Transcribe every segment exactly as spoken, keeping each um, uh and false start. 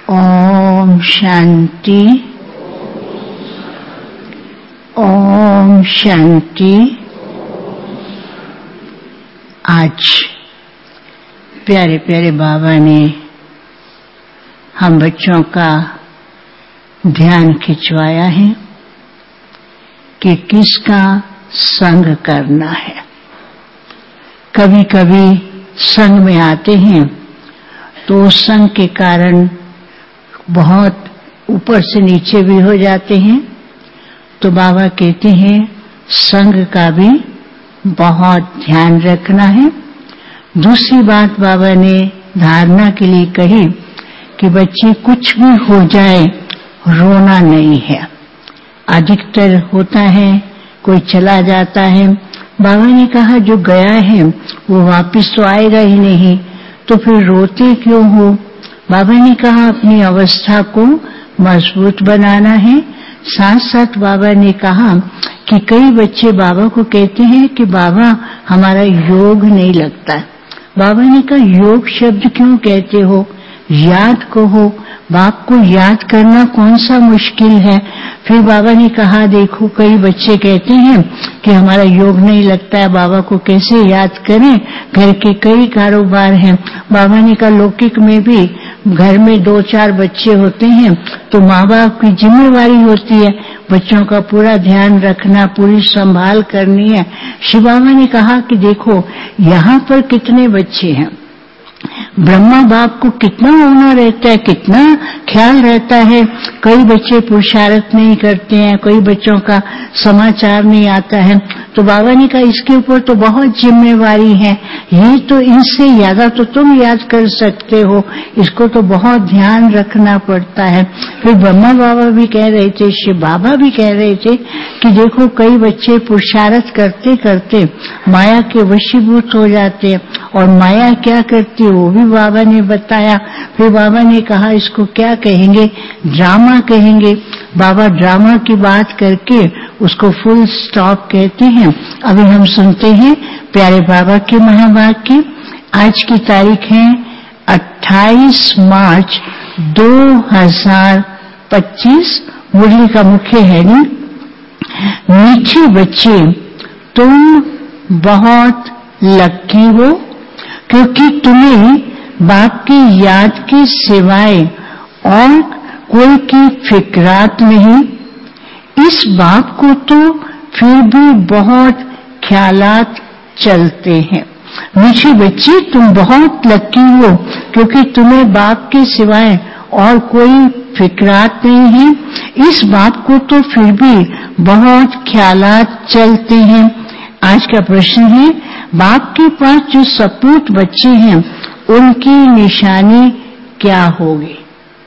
ओम शांति। ओम शांति। आज प्यारे प्यारे बाबा ने हम बच्चों का ध्यान खिंचवाया है कि किसका संग करना है। कभी कभी संग में आते हैं तो संग के कारण बहुत ऊपर से नीचे भी हो जाते हैं, तो बाबा कहते हैं संग का भी बहुत ध्यान रखना है। दूसरी बात बाबा ने धारणा के लिए कही कि बच्चे कुछ भी हो जाए रोना नहीं है। अधिकतर होता है कोई चला जाता है, बाबा ने कहा जो गया है वो वापस तो आएगा ही नहीं, तो फिर रोते क्यों हो। बाबा ने कहा अपनी अवस्था को मजबूत बनाना है। साथ साथ बाबा ने कहा कि कई बच्चे बाबा को कहते हैं कि बाबा हमारा योग नहीं लगता। बाबा ने कहा योग शब्द क्यों कहते हो, याद कहो। बाप को याद करना कौन सा मुश्किल है। फिर बाबा ने कहा देखो कई बच्चे कहते हैं कि हमारा योग नहीं लगता है, बाबा को कैसे याद करें, घर के कई कारोबार हैं। बाबा ने कहा लौकिक में भी घर में दो चार बच्चे होते हैं तो माँ बाप की जिम्मेवारी होती है बच्चों का पूरा ध्यान रखना, पूरी संभाल करनी है। शिव बाबा ने कहा कि देखो यहाँ पर कितने बच्चे हैं, ब्रह्मा बाप को कितना होना रहता है, कितना ख्याल रहता है। कई बच्चे पुरुषार्थ नहीं करते हैं, कई बच्चों का समाचार नहीं आता है, तो बाबा ने कहा इसके ऊपर तो बहुत जिम्मेवारी है। ये तो इनसे ज्यादा तो तुम याद कर सकते हो, इसको तो बहुत ध्यान रखना पड़ता है। फिर ब्रह्मा बाबा भी कह रहे थे, शिव बाबा भी कह रहे थे कि देखो कई बच्चे पुरुषार्थ करते करते माया के वशीभूत हो जाते हैं, और माया क्या करती है वो भी बाबा ने बताया। फिर बाबा ने कहा इसको क्या कहेंगे, ड्रामा कहेंगे। बाबा ड्रामा की बात करके उसको फुल स्टॉप कहते हैं। अभी हम सुनते हैं प्यारे बाबा के महावाक्य। आज की तारीख है अट्ठाईस मार्च दो हज़ार पच्चीस। मुरली का मुख्य हेडिंग, मीठे बच्चे तुम बहुत लकी हो क्योंकि तुम्हें बाप की याद के सिवाय और कोई की फिक्रात नहीं। इस बाप को तो फिर भी बहुत ख्यालात चलते हैं। मीठे बच्चे तुम बहुत लकी हो क्योंकि तुम्हें बाप के सिवाय और कोई फिक्रात नहीं है। इस बाप को तो फिर भी बहुत ख्यालात चलते हैं। आज का प्रश्न है बाप के पास जो सपूत बच्चे हैं उनकी निशानी क्या होगी।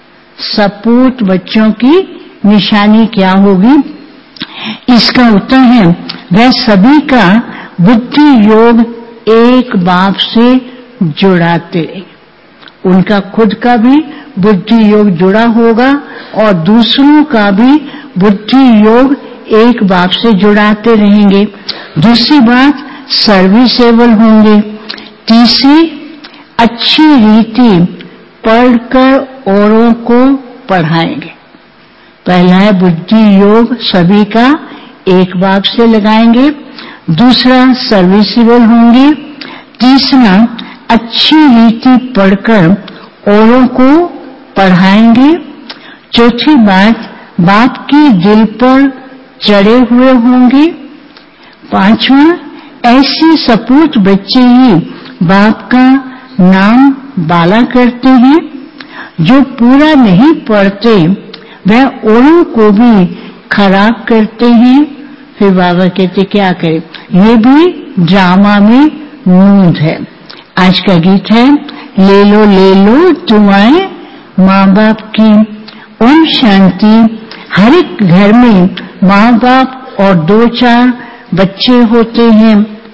सपूत बच्चों की निशानी क्या होगी। इसका उत्तर है वह सभी का बुद्धि योग एक बाप से जुड़ाते रहेंगे। उनका खुद का भी बुद्धि योग जुड़ा होगा और दूसरों का भी बुद्धि योग एक बाप से जुड़ाते रहेंगे। दूसरी बात सर्विसेबल होंगे। तीसरी अच्छी रीति पढ़कर औरों को पढ़ाएंगे। पहला है बुद्धि योग सभी का एक बाप से लगाएंगे। दूसरा सर्विसेबल होंगे। तीसरा अच्छी रीति पढ़कर औरों को पढ़ाएंगे। चौथी बात बाप के दिल पर चढ़े हुए होंगे। पांचवा ऐसे सपूत बच्चे ही बाप का नाम बाला करते हैं। जो पूरा नहीं पढ़ते वह औरों को भी खराब करते हैं। फिर बाबा कहते क्या करें, ये भी ड्रामा में नूंद है। आज का गीत है ले लो ले लो दुआएं माँ बाप की। ओम शांति। हर एक घर में माँ बाप और दो चार बच्चे होते हैं,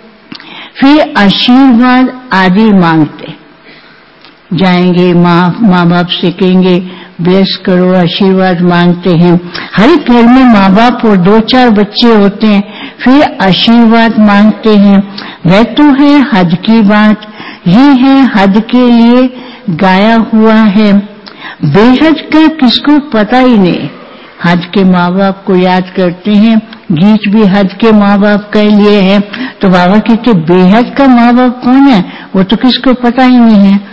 फिर आशीर्वाद आदि मांगते जाएंगे। माँ माँ बाप से कहेंगे ब्लेस करो, आशीर्वाद मांगते हैं। हर एक घर में माँ बाप और दो चार बच्चे होते हैं, फिर आशीर्वाद मांगते हैं। वह तो है हद की बात, ये है हद के लिए गाया हुआ है। बेहद का किसको पता ही नहीं। हज के माँ बाप को याद करते हैं, गीत भी हज के माँ बाप के लिए है। तो बाबा कहते बेहद का माँ बाप कौन है, वो तो किसको पता ही नहीं है।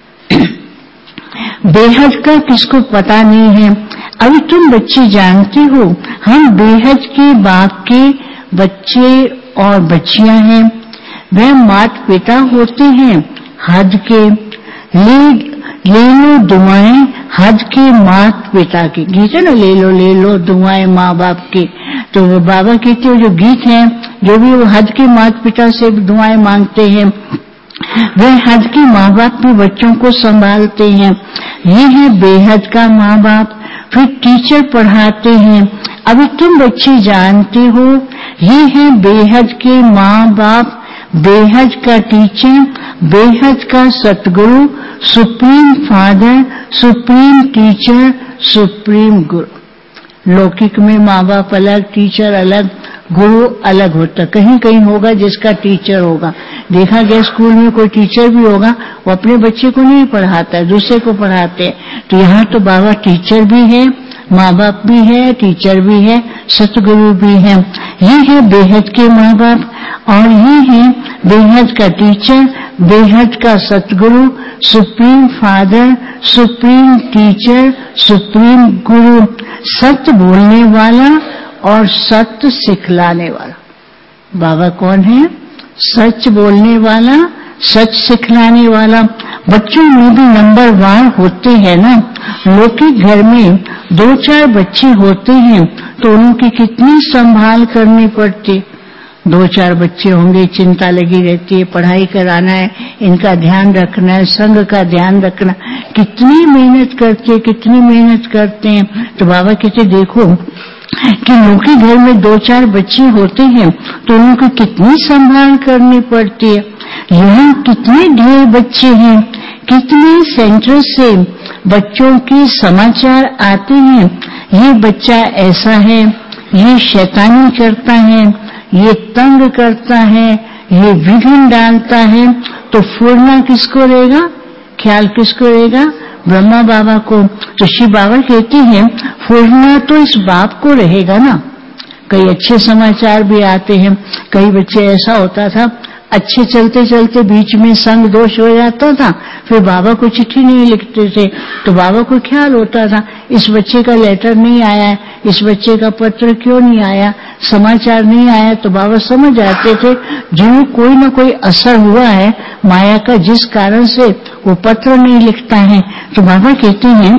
बेहद का किसको पता नहीं है। अभी तुम बच्चे जानते हो हम बेहद के बाप के बच्चे और बच्चियां हैं। वह माता पिता होते हैं हज के। ले ले लो दुआएं हज के माता पिता की। गीत है ना, ले लो ले लो दुआएं माँ बाप की। तो वो बाबा कहते हो जो गीत है, जो भी वो हज के माता पिता से दुआएं मांगते हैं, वह हज के माँ बाप भी बच्चों को संभालते हैं। ये है बेहद का माँ बाप। फिर टीचर पढ़ाते हैं। अभी तुम बच्चे जानते हो ये है बेहद के माँ बाप, बेहद का टीचर, बेहद का सतगुरु, supreme father, supreme teacher, supreme guru. लौकिक में माँ बाप अलग, टीचर अलग, गुरु अलग होता। कहीं कहीं होगा जिसका टीचर होगा। देखा गया स्कूल में कोई टीचर भी होगा, वो अपने बच्चे को नहीं पढ़ाता है, दूसरे को पढ़ाते हैं। तो यहाँ तो बाबा टीचर भी है, माँ बाप भी है, टीचर भी है, सतगुरु भी है। ये है बेहद के माँ बाप और ये है बेहद का टीचर, बेहद का सतगुरु, supreme father, supreme teacher, supreme guru, सत्य बोलने वाला और सत्य सिखलाने वाला। बाबा कौन है? सच बोलने वाला, सच सिखलाने वाला। बच्चों में भी नंबर वार होते हैं ना। लोग के घर में दो चार बच्चे होते हैं तो उनकी कितनी संभाल करनी पड़ती। दो चार बच्चे होंगे, चिंता लगी रहती है, पढ़ाई कराना है, इनका ध्यान रखना है, संघ का ध्यान रखना। कितनी मेहनत करते कितनी मेहनत करते हैं। तो बाबा कहते देखो कि लोग के घर में दो चार बच्चे होते हैं तो उनको कितनी संभाल करनी पड़ती है। यहाँ कितने ढेर बच्चे हैं, कितने सेंटर से बच्चों के समाचार आते हैं। ये बच्चा ऐसा है, ये शैतानी करता है, ये तंग करता है, ये विघ्न डालता है। तो फूरना किसको रहेगा, ख्याल किसको रहेगा? ब्रह्मा बाबा को। तो शिव बाबा कहते हैं फूरना तो इस बाप को रहेगा ना। कई अच्छे समाचार भी आते हैं। कई बच्चे ऐसा होता था अच्छे चलते चलते बीच में संग दोष हो जाता था, फिर बाबा को चिट्ठी नहीं लिखते थे। तो बाबा को ख्याल होता था इस बच्चे का लेटर नहीं आया, इस बच्चे का पत्र क्यों नहीं आया, समाचार नहीं आया। तो बाबा समझ आते थे जो कोई ना कोई असर हुआ है माया का, जिस कारण से वो पत्र नहीं लिखता है। तो बाबा कहते हैं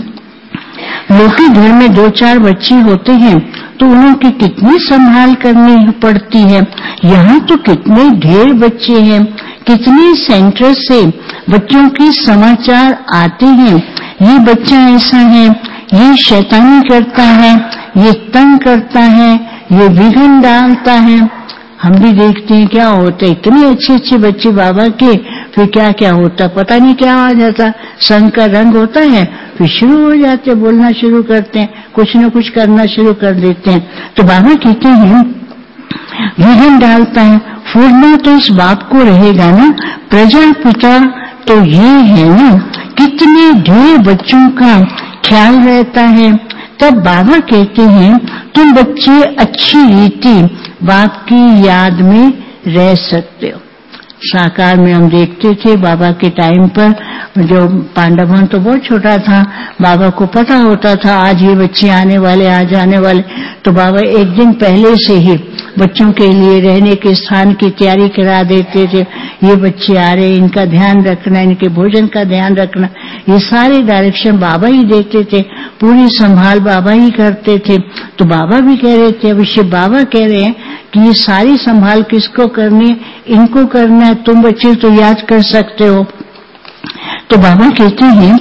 लोग के घर में दो चार बच्चे होते हैं तो उनकी कितनी संभाल करनी पड़ती है। यहाँ तो कितने ढेर बच्चे हैं, कितने सेंटर से बच्चों के समाचार आते हैं। ये बच्चा ऐसा है, ये शैतानी करता है, ये तंग करता है, ये विघ्न डालता है। हम भी देखते हैं क्या होता है, इतने अच्छे अच्छे बच्चे बाबा के, फिर क्या क्या होता पता नहीं क्या आ जाता। संग का रंग होता है, फिर शुरू हो जाते बोलना शुरू करते हैं, कुछ न कुछ करना शुरू कर देते हैं। तो बाबा कहते हैं विघ्न डालता है। फूरना तो इस बाप को रहेगा ना। प्रजापिता तो ये है ना, कितने ढेर बच्चों का ख्याल रहता है। तब बाबा कहते हैं तुम बच्चे अच्छी रीति बाप की याद में रह सकते हो। साकार में हम देखते थे बाबा के टाइम पर, जो पांडवन तो बहुत छोटा था, बाबा को पता होता था आज ये बच्चे आने वाले, आज आने वाले। तो बाबा एक दिन पहले से ही बच्चों के लिए रहने के स्थान की तैयारी करा देते थे। ये बच्चे आ रहे, इनका ध्यान रखना, इनके भोजन का ध्यान रखना, ये सारे डायरेक्शन बाबा ही देते थे, पूरी संभाल बाबा ही करते थे। तो बाबा भी कह रहे थे, अवश्य बाबा कह रहे हैं कि ये सारी संभाल किसको करनी है, इनको करना है। तुम बच्चे तो याद कर सकते हो। तो बाबा कहते हैं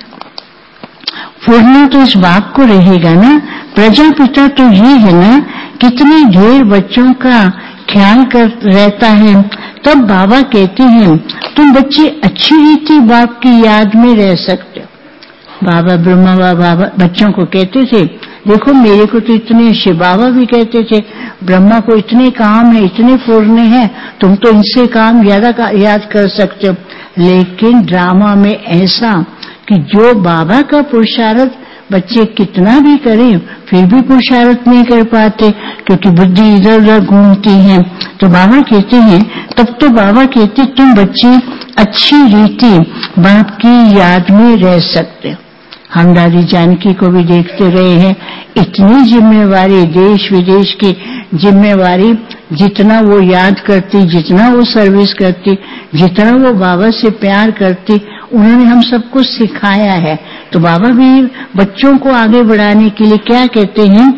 फूरना तो इस बाप को रहेगा ना। प्रजापिता तो ये है ना, कितने ढेर बच्चों का ख्याल कर रहता है। तब बाबा कहते हैं तुम बच्चे अच्छी रीति बाप की याद में रह सकते हो। बाबा ब्रह्मा बाबा बच्चों को कहते थे देखो मेरे को तो इतने, शिव बाबा भी कहते थे ब्रह्मा को इतने काम है, इतने फूरने हैं, तुम तो इनसे काम ज्यादा याद कर सकते हो। लेकिन ड्रामा में ऐसा कि जो बाबा का पुरुषार्थ बच्चे कितना भी करें फिर भी पुरुषार्थ नहीं कर पाते, क्योंकि बुद्धि इधर उधर घूमती है। तो बाबा कहते हैं, तब तो बाबा कहते तुम बच्चे अच्छी रीति बाप की याद में रह सकते हो। हम दादी जानकी को भी देखते रहे हैं, इतनी जिम्मेवारी, देश विदेश की जिम्मेवारी, जितना वो याद करती, जितना वो सर्विस करती, जितना वो बाबा से प्यार करती, उन्होंने हम सबको सिखाया है। तो बाबा भी बच्चों को आगे बढ़ाने के लिए क्या कहते हैं,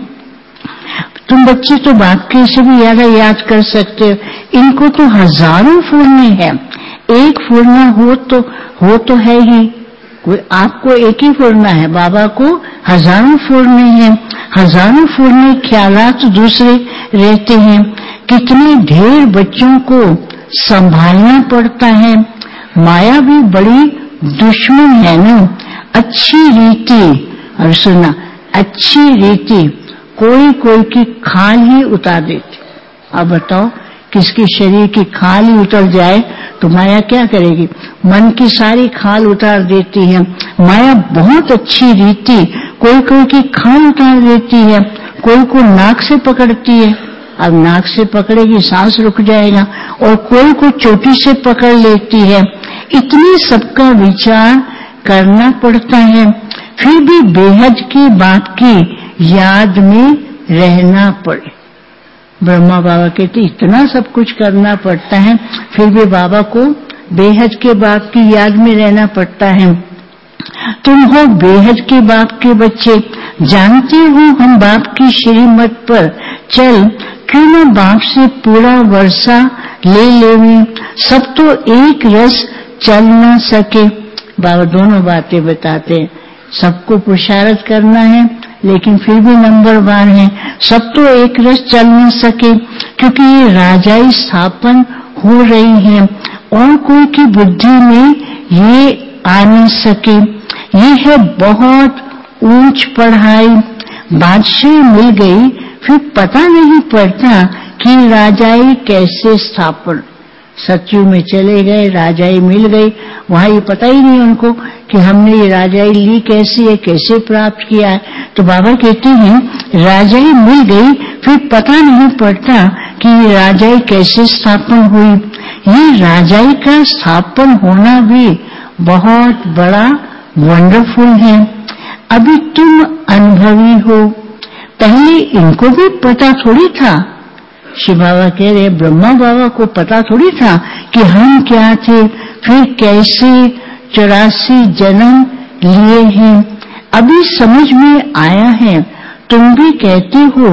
तुम बच्चे तो बाप के से भी ज्यादा याद कर सकते हो, इनको तो हजारों फूलने हैं, एक फूलना हो तो हो तो है ही, कोई आपको एक ही फूलना है, बाबा को हजारों फूलने हैं, हजारों फूलने ख्यालात दूसरे रहते हैं। कितने ढेर बच्चों को संभालना पड़ता है, माया भी बड़ी दुश्मन है ना। अच्छी रीति, और सुना, अच्छी रीति कोई कोई की खाल ही उतार देती। अब बताओ, किसके शरीर की खाल ही उतर जाए तो माया क्या करेगी, मन की सारी खाल उतार देती है। माया बहुत अच्छी रीति कोई कोई की खाल उतार देती है, कोई को नाक से पकड़ती है, अब नाक से पकड़ेगी सांस रुक जाएगा, और कोई को चोटी से पकड़ लेती है। इतनी सबका विचार करना पड़ता है, फिर भी बेहद की बात की याद में रहना पड़े। ब्रह्मा बाबा कहते इतना सब कुछ करना पड़ता है, फिर भी बाबा को बेहद के बाप की याद में रहना पड़ता है। तुम हो बेहद के बाप के बच्चे, जानते हो हम बाप की श्रीमत पर चल, क्यों न बाप से पूरा वर्षा ले लेवी, सब तो एक रस चल न सके। बाबा दोनों बातें बताते हैं, सबको पुरुषार्थ करना है लेकिन फिर भी नंबर वन है, सब तो एक रस चल न सके, क्योंकि ये राजाई स्थापन हो रही है और कोई की बुद्धि में ये आ नहीं सके। ये है बहुत ऊंच पढ़ाई, बादशाह मिल गई फिर पता नहीं पड़ता कि राजाई कैसे स्थापन। सतयुग में चले गए, राजाई मिल गई, वहां ये पता ही नहीं उनको कि हमने ये राजाई ली कैसी है, कैसे प्राप्त किया है। तो बाबा कहते हैं राजाई मिल गई फिर पता नहीं पड़ता कि ये राजाई कैसे स्थापन हुई। ये राजाई का स्थापन होना भी बहुत बड़ा वंडरफुल है। अभी तुम अनुभवी हो, पहले इनको भी पता थोड़ी था। शिव बाबा कह रहे ब्रह्मा बाबा को पता थोड़ी था कि हम क्या थे, फिर कैसे चौरासी जन्म लिए हैं, अभी समझ में आया है। तुम भी कहते हो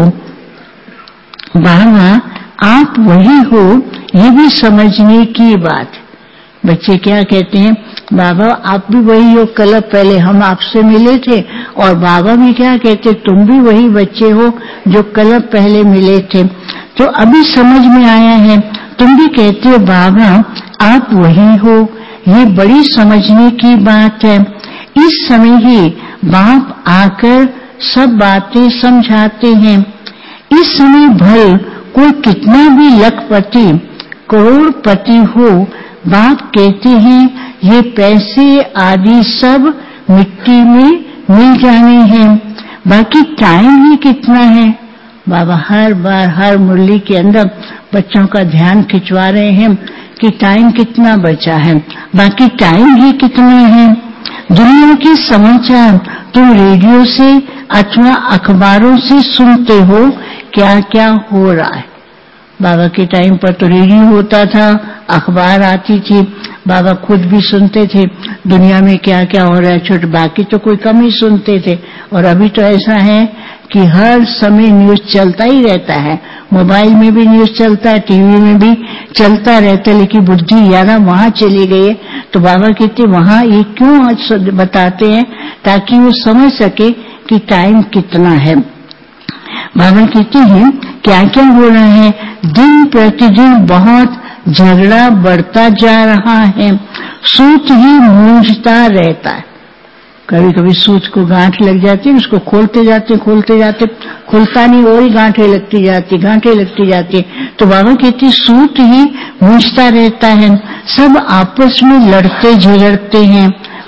बाबा आप वही हो, ये भी समझने की बात। बच्चे क्या कहते हैं, बाबा आप भी वही हो, कल पहले हम आपसे मिले थे, और बाबा भी क्या कहते तुम भी वही बच्चे हो जो कल पहले मिले थे। तो अभी समझ में आया है, तुम भी कहते हो बाबा आप वही हो, ये बड़ी समझने की बात है। इस समय ही बाप आकर सब बातें समझाते हैं। इस समय भल कोई कितना भी लखपति करोड़पति हो, बाप कहते हैं ये पैसे आदि सब मिट्टी में मिल जाने हैं, बाकी टाइम ही कितना है। बाबा हर बार हर मुरली के अंदर बच्चों का ध्यान खिंचवा रहे हैं कि टाइम कितना बचा है, बाकी टाइम ही कितना है। दुनिया के समाचार तुम रेडियो से अथवा अखबारों से सुनते हो, क्या क्या हो रहा है। बाबा के टाइम पर तो रेडियो होता था, अखबार आती थी, बाबा खुद भी सुनते थे दुनिया में क्या क्या हो रहा है, छोटे बाकी तो कोई कम ही सुनते थे। और अभी तो ऐसा है कि हर समय न्यूज चलता ही रहता है, मोबाइल में भी न्यूज चलता है, टीवी में भी चलता रहता है, लेकिन बुद्धि ज्यादा वहां चली गई है। तो बाबा कहते वहां ये क्यों बताते हैं, ताकि वो समझ सके कि टाइम कितना है। बाबा कहते हैं क्या क्या हो रहा है, दिन प्रतिदिन बहुत झगड़ा बढ़ता जा रहा है, सूत ही मूंझता रहता है। कभी कभी सूत को गांठ लग जाती है, उसको खोलते जाते खोलते जाते खुलता नहीं, और ही गांठें लगती जाती गांठें लगती जाती। तो बाबा कहते सूत ही मूंझता रहता है, सब आपस में लड़ते झगड़ते हैं,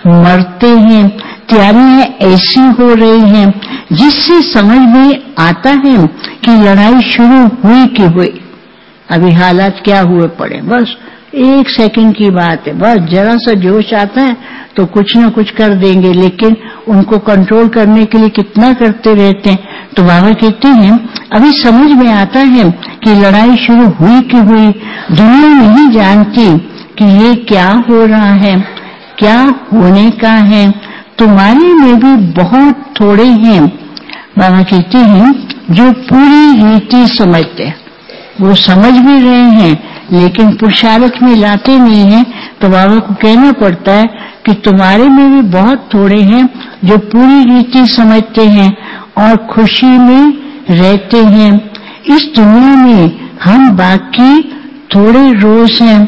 मरते हैं, तैयारियां ऐसी हो रही हैं जिससे समझ में आता है कि लड़ाई शुरू हुई कि हुई। अभी हालात क्या हुए पड़े, बस एक सेकंड की बात है, बस जरा सा जोश आता है तो कुछ न कुछ कर देंगे, लेकिन उनको कंट्रोल करने के लिए कितना करते रहते हैं। तो बाबा कहते हैं अभी समझ में आता है कि लड़ाई शुरू हुई कि हुई। दुनिया नहीं जानती कि ये क्या हो रहा है, क्या होने का है। तुम्हारे में भी बहुत थोड़े हैं, बाबा कहते हैं, जो पूरी रीति समझते हैं। वो समझ भी रहे हैं लेकिन पुरुषार्थ में लाते नहीं हैं। तो बाबा को कहना पड़ता है कि तुम्हारे में भी बहुत थोड़े हैं जो पूरी रीति समझते हैं और खुशी में रहते हैं। इस दुनिया में हम बाकी थोड़े रोज हैं।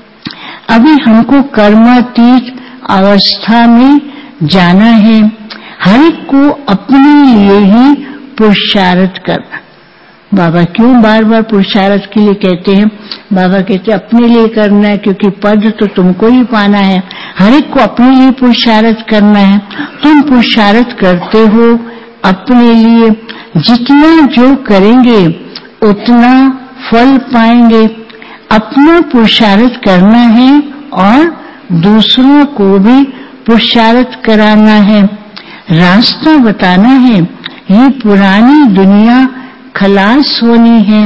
अभी हमको कर्मातीत अवस्था में जाना है। हर एक को अपने लिए ही पुरुषार्थ करना। बाबा क्यों बार बार पुरुषार्थ के लिए कहते हैं? बाबा कहते हैं अपने लिए करना है, क्योंकि पद तो तुमको ही पाना है। हर एक को अपने लिए पुरुषार्थ करना है। तुम पुरुषार्थ करते हो अपने लिए। जितना जो करेंगे उतना फल पाएंगे। अपना पुरुषार्थ करना है और दूसरों को भी पुरुषार्थ कराना है। रास्ता बताना है। ये पुरानी दुनिया खलास होनी है।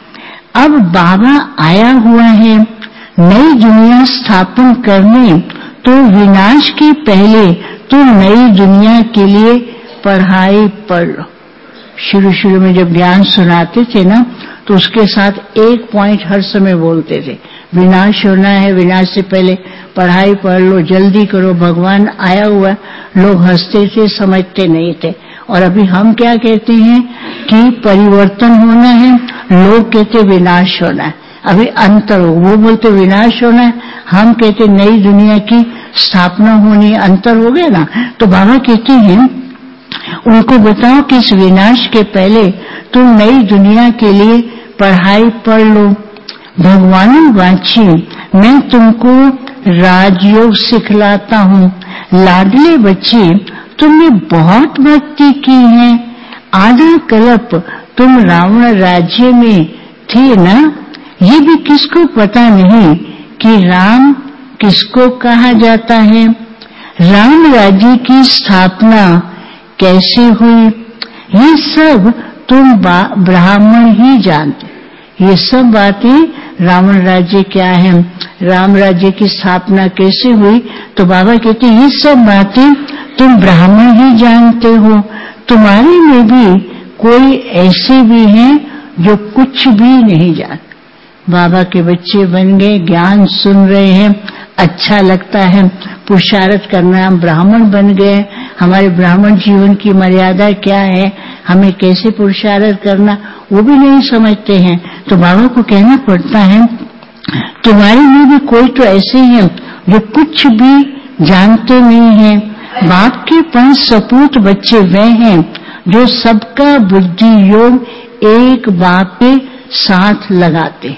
अब बाबा आया हुआ है नई दुनिया स्थापन करने। तो विनाश के पहले तो नई दुनिया के लिए पढ़ाई पढ़ लो। शुरू शुरू में जब ज्ञान सुनाते थे ना, तो उसके साथ एक पॉइंट हर समय बोलते थे, विनाश होना है, विनाश से पहले पढ़ाई पढ़ लो, जल्दी करो, भगवान आया हुआ। लोग हंसते थे, समझते नहीं थे। और अभी हम क्या कहते हैं कि परिवर्तन होना है, लोग कहते विनाश होना है। अभी अंतर हो, वो बोलते विनाश होना है, हम कहते नई दुनिया की स्थापना होनी है। अंतर हो गया ना। तो बाबा कहते हैं उनको बताओ कि इस विनाश के पहले तुम नई दुनिया के लिए पढ़ाई पढ़ लो। भगवान वाची मैं तुमको राजयोग सिखलाता हूँ। लाडले बच्चे तुमने बहुत भक्ति की है। आधा कल्प तुम रावण राज्य में थे ना। ये भी किसको पता नहीं कि राम किसको कहा जाता है। राम राज्य की स्थापना कैसे हुई, ये सब तुम ब्राह्मण ही जानते। ये सब बातें रावण राज्य क्या है, राम राज्य की स्थापना कैसे हुई, तो बाबा कहते ये सब बातें तुम ब्राह्मण ही जानते हो। तुम्हारे में भी कोई ऐसे भी हैं जो कुछ भी नहीं जानते। बाबा के बच्चे बन गए, ज्ञान सुन रहे हैं, अच्छा लगता है, पुरुषार्थ करना। हम ब्राह्मण बन गए, हमारे ब्राह्मण जीवन की मर्यादा क्या है, हमें कैसे पुरुषार्थ करना, वो भी नहीं समझते हैं। तो बाबा को कहना पड़ता है तुम्हारे में भी कोई तो ऐसे हैं जो कुछ भी जानते नहीं हैं। बाप के पांच सपूत बच्चे वे हैं जो सबका बुद्धि योग एक बाप के साथ लगाते।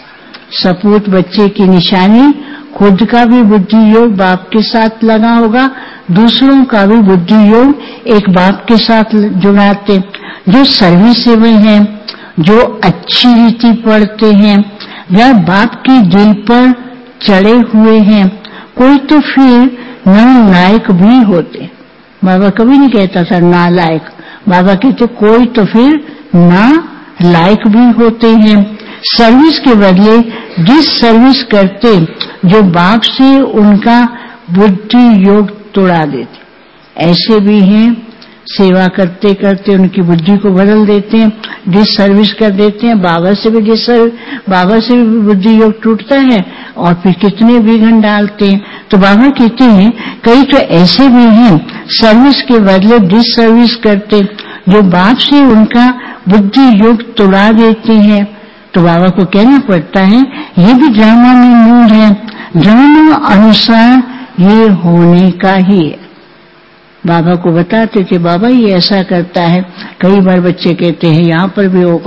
सपूत बच्चे की निशानी खुद का भी बुद्धि योग बाप के साथ लगा होगा, दूसरों का भी बुद्धि योग एक बाप के साथ जुड़ाते। जो सर्विसेबल हैं, जो अच्छी रीति पढ़ते हैं, वह बाप के दिल पर चढ़े हुए हैं। कोई तो फिर नालायक भी होते। बाबा कभी नहीं कहता था नालायक, बाबा कहते कोई तो फिर ना लायक भी होते हैं। सर्विस के बदले जिस सर्विस करते, जो बाप से उनका बुद्धि योग तोड़ा देते, ऐसे भी हैं। सेवा करते करते उनकी बुद्धि को बदल देते हैं, डिस सर्विस कर देते हैं। बाबा से भी डिस बाबा से भी बुद्धि योग टूटता है और फिर कितने विघ्न डालते हैं। तो बाबा कहते हैं कई तो ऐसे भी हैं सर्विस के बदले डिस सर्विस करते, जो बाप से उनका बुद्धि योग तोड़ा देते हैं। तो बाबा को कहना पड़ता है ये भी ड्रामा में मूल है, ड्रामा अनुसार ये होने का ही है। बाबा को बताते थे बाबा ये ऐसा करता है। कई बार बच्चे कहते हैं यहाँ पर भी होगा,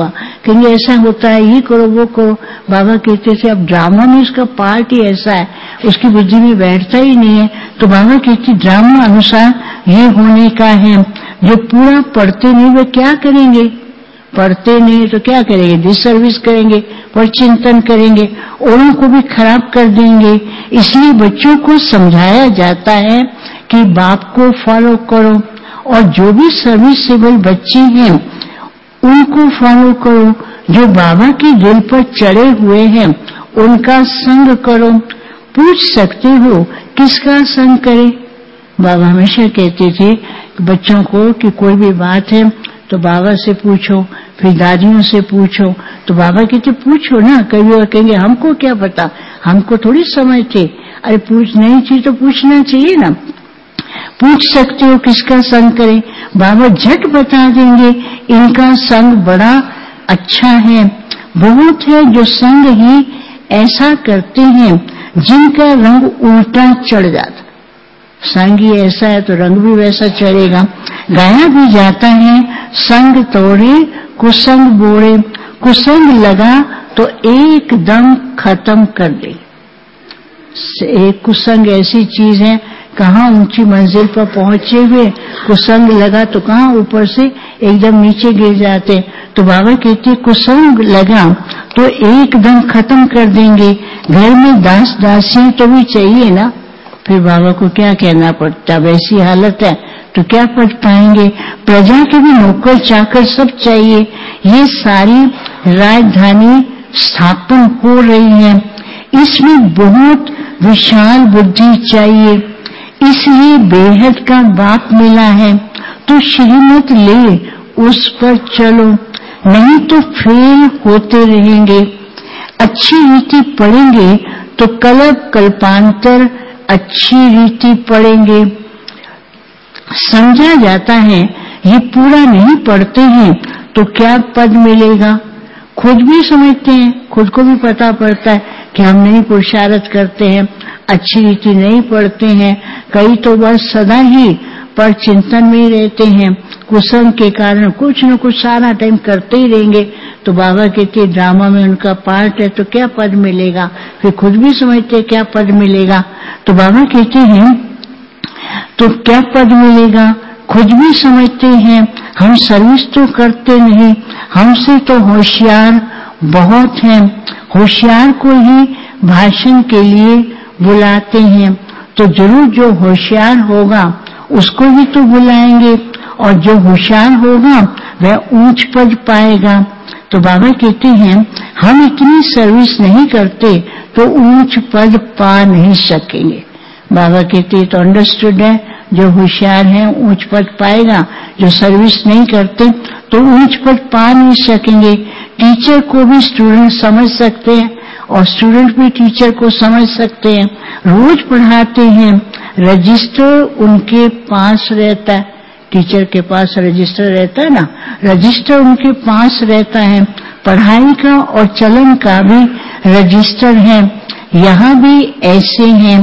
कहेंगे ऐसा होता है, ये करो वो करो। बाबा कहते थे अब ड्रामा में इसका पार्ट ही ऐसा है, उसकी बुद्धि में बैठता ही नहीं है। तो बाबा कहते ड्रामा अनुसार ये होने का है। जो पूरा पढ़ते नहीं वे क्या करेंगे? पढ़ते नहीं तो क्या करेंगे? डिसर्विस करेंगे और चिंतन करेंगे, औरों को भी खराब कर देंगे। इसलिए बच्चों को समझाया जाता है कि बाप को फॉलो करो, और जो भी सर्विसेबल बच्चे हैं उनको फॉलो करो। जो बाबा के दिल पर चढ़े हुए हैं उनका संग करो। पूछ सकते हो किसका संग करें? बाबा हमेशा कहते थे बच्चों को कि कोई भी बात है तो बाबा से पूछो, फिर दादियों से पूछो। तो बाबा कहते पूछो ना। कभी और कहेंगे हमको क्या पता, हमको थोड़ी समझ थे। अरे पूछ नहीं थी तो पूछना चाहिए ना। पूछ सकते हो किसका संग करें, बाबा झट बता देंगे इनका संग बड़ा अच्छा है। बहुत है जो संग ही ऐसा करते हैं जिनका रंग उल्टा चढ़ जाता। संग ही ऐसा है तो रंग भी वैसा चढ़ेगा। गाया भी जाता है संग तोड़े कुसंग बोरे, कुसंग लगा तो एकदम खत्म कर दे। एक कुसंग ऐसी चीज है, कहाँ ऊंची मंजिल पर पहुंचे हुए कुसंग लगा तो कहाँ ऊपर से एकदम नीचे गिर जाते। तो बाबा कहते कुसंग लगा तो एकदम खत्म कर देंगे। घर में दास दासियां तो भी चाहिए ना, फिर बाबा को क्या कहना पड़ता। वैसी हालत है तो क्या पढ़ पाएंगे। प्रजा के भी नौकर चाकर सब चाहिए। ये सारी राजधानी स्थापन हो रही है, इसमें बहुत विशाल बुद्धि चाहिए। इसलिए बेहद का बाप मिला है तो श्रीमत ले उस पर चलो, नहीं तो फेल होते रहेंगे। अच्छी रीति पढ़ेंगे तो कल्प कल्पांतर अच्छी रीति पढ़ेंगे। समझा जाता है ये पूरा नहीं पढ़ते हैं तो क्या पद मिलेगा। खुद भी समझते हैं, खुद को भी पता पड़ता है कि हम नहीं पुरुषार्थ करते हैं, अच्छी रीति नहीं पढ़ते हैं। कई तो बस सदा ही पर चिंतन में ही रहते हैं, कुसंग के कारण कुछ न कुछ सारा टाइम करते ही रहेंगे। तो बाबा कहते ड्रामा में उनका पार्ट है तो क्या पद मिलेगा। फिर खुद भी समझते क्या पद मिलेगा। तो बाबा कहते हैं तो क्या पद मिलेगा। खुद भी समझते हैं हम सर्विस तो करते नहीं, हमसे तो होशियार बहुत हैं। होशियार को ही भाषण के लिए बुलाते हैं, तो जरूर जो होशियार होगा उसको ही तो बुलाएंगे, और जो होशियार होगा वह ऊंच पद पाएगा। तो बाबा कहते हैं हम इतनी सर्विस नहीं करते तो ऊंच पद पा नहीं सकेंगे। बाबा कहते तो अंडरस्टूड है, जो होशियार है ऊंच पद पाएगा, जो सर्विस नहीं करते तो ऊंच पद पा नहीं सकेंगे। टीचर को भी स्टूडेंट समझ सकते हैं और स्टूडेंट भी टीचर को समझ सकते हैं। रोज पढ़ाते हैं, रजिस्टर उनके पास रहता है। टीचर के पास रजिस्टर रहता है ना, रजिस्टर उनके पास रहता है। पढ़ाई का और चलन का भी रजिस्टर है। यहाँ भी ऐसे हैं।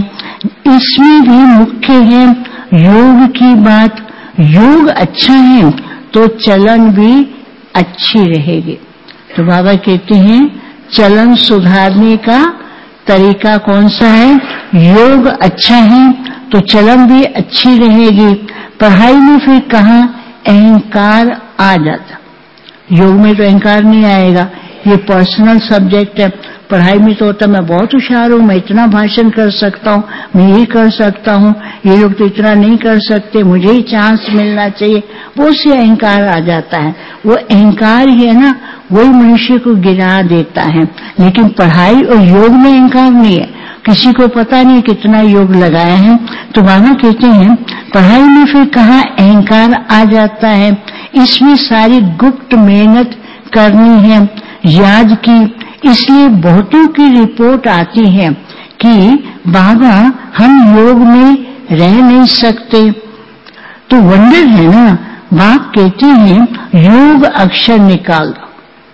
इसमें भी मुख्य है योग की बात। योग अच्छा है तो चलन भी अच्छी रहेगी। तो बाबा कहते हैं चलन सुधारने का तरीका कौन सा है। योग अच्छा है तो चलन भी अच्छी रहेगी। पढ़ाई में फिर कहाँ अहंकार आ जाता, योग में तो अहंकार नहीं आएगा, ये पर्सनल सब्जेक्ट है। पढ़ाई में तो होता मैं बहुत होशियार हूँ, मैं इतना भाषण कर सकता हूँ, मैं ये कर सकता हूँ, ये लोग तो इतना नहीं कर सकते, मुझे ही चांस मिलना चाहिए, वो से अहंकार आ जाता है। वो अहंकार ही है ना, वही मनुष्य को गिरा देता है। लेकिन पढ़ाई और योग में अहंकार नहीं है, किसी को पता नहीं कितना योग लगाया है। तो बाबा कहते हैं पढ़ाई में फिर कहाँ अहंकार आ जाता है। इसमें सारी गुप्त मेहनत करनी है, याद की। इसलिए बहुतों की रिपोर्ट आती है कि बाबा हम योग में रह नहीं सकते। तो वंडर है ना, बाप कहते हैं योग अक्षर निकाल दो।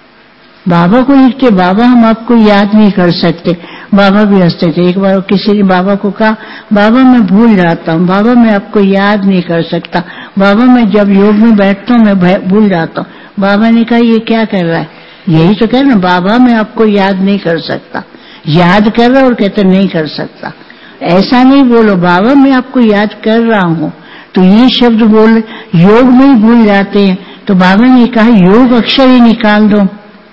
बाबा को लिखते बाबा हम आपको याद नहीं कर सकते। बाबा भी हंसते थे। एक बार किसी ने बाबा को कहा बाबा मैं भूल जाता हूँ, बाबा मैं आपको याद नहीं कर सकता, बाबा मैं जब योग में बैठता हूँ मैं भूल जाता हूँ। बाबा ने कहा ये क्या कर रहा है, यही तो कह रहे ना, बाबा मैं आपको याद नहीं कर सकता, याद कर रहा और कहते नहीं कर सकता। ऐसा नहीं बोलो, बाबा मैं आपको याद कर रहा हूं, तो ये शब्द बोल योग में ही भूल जाते हैं। तो बाबा ने कहा योग अक्षर ही निकाल दो।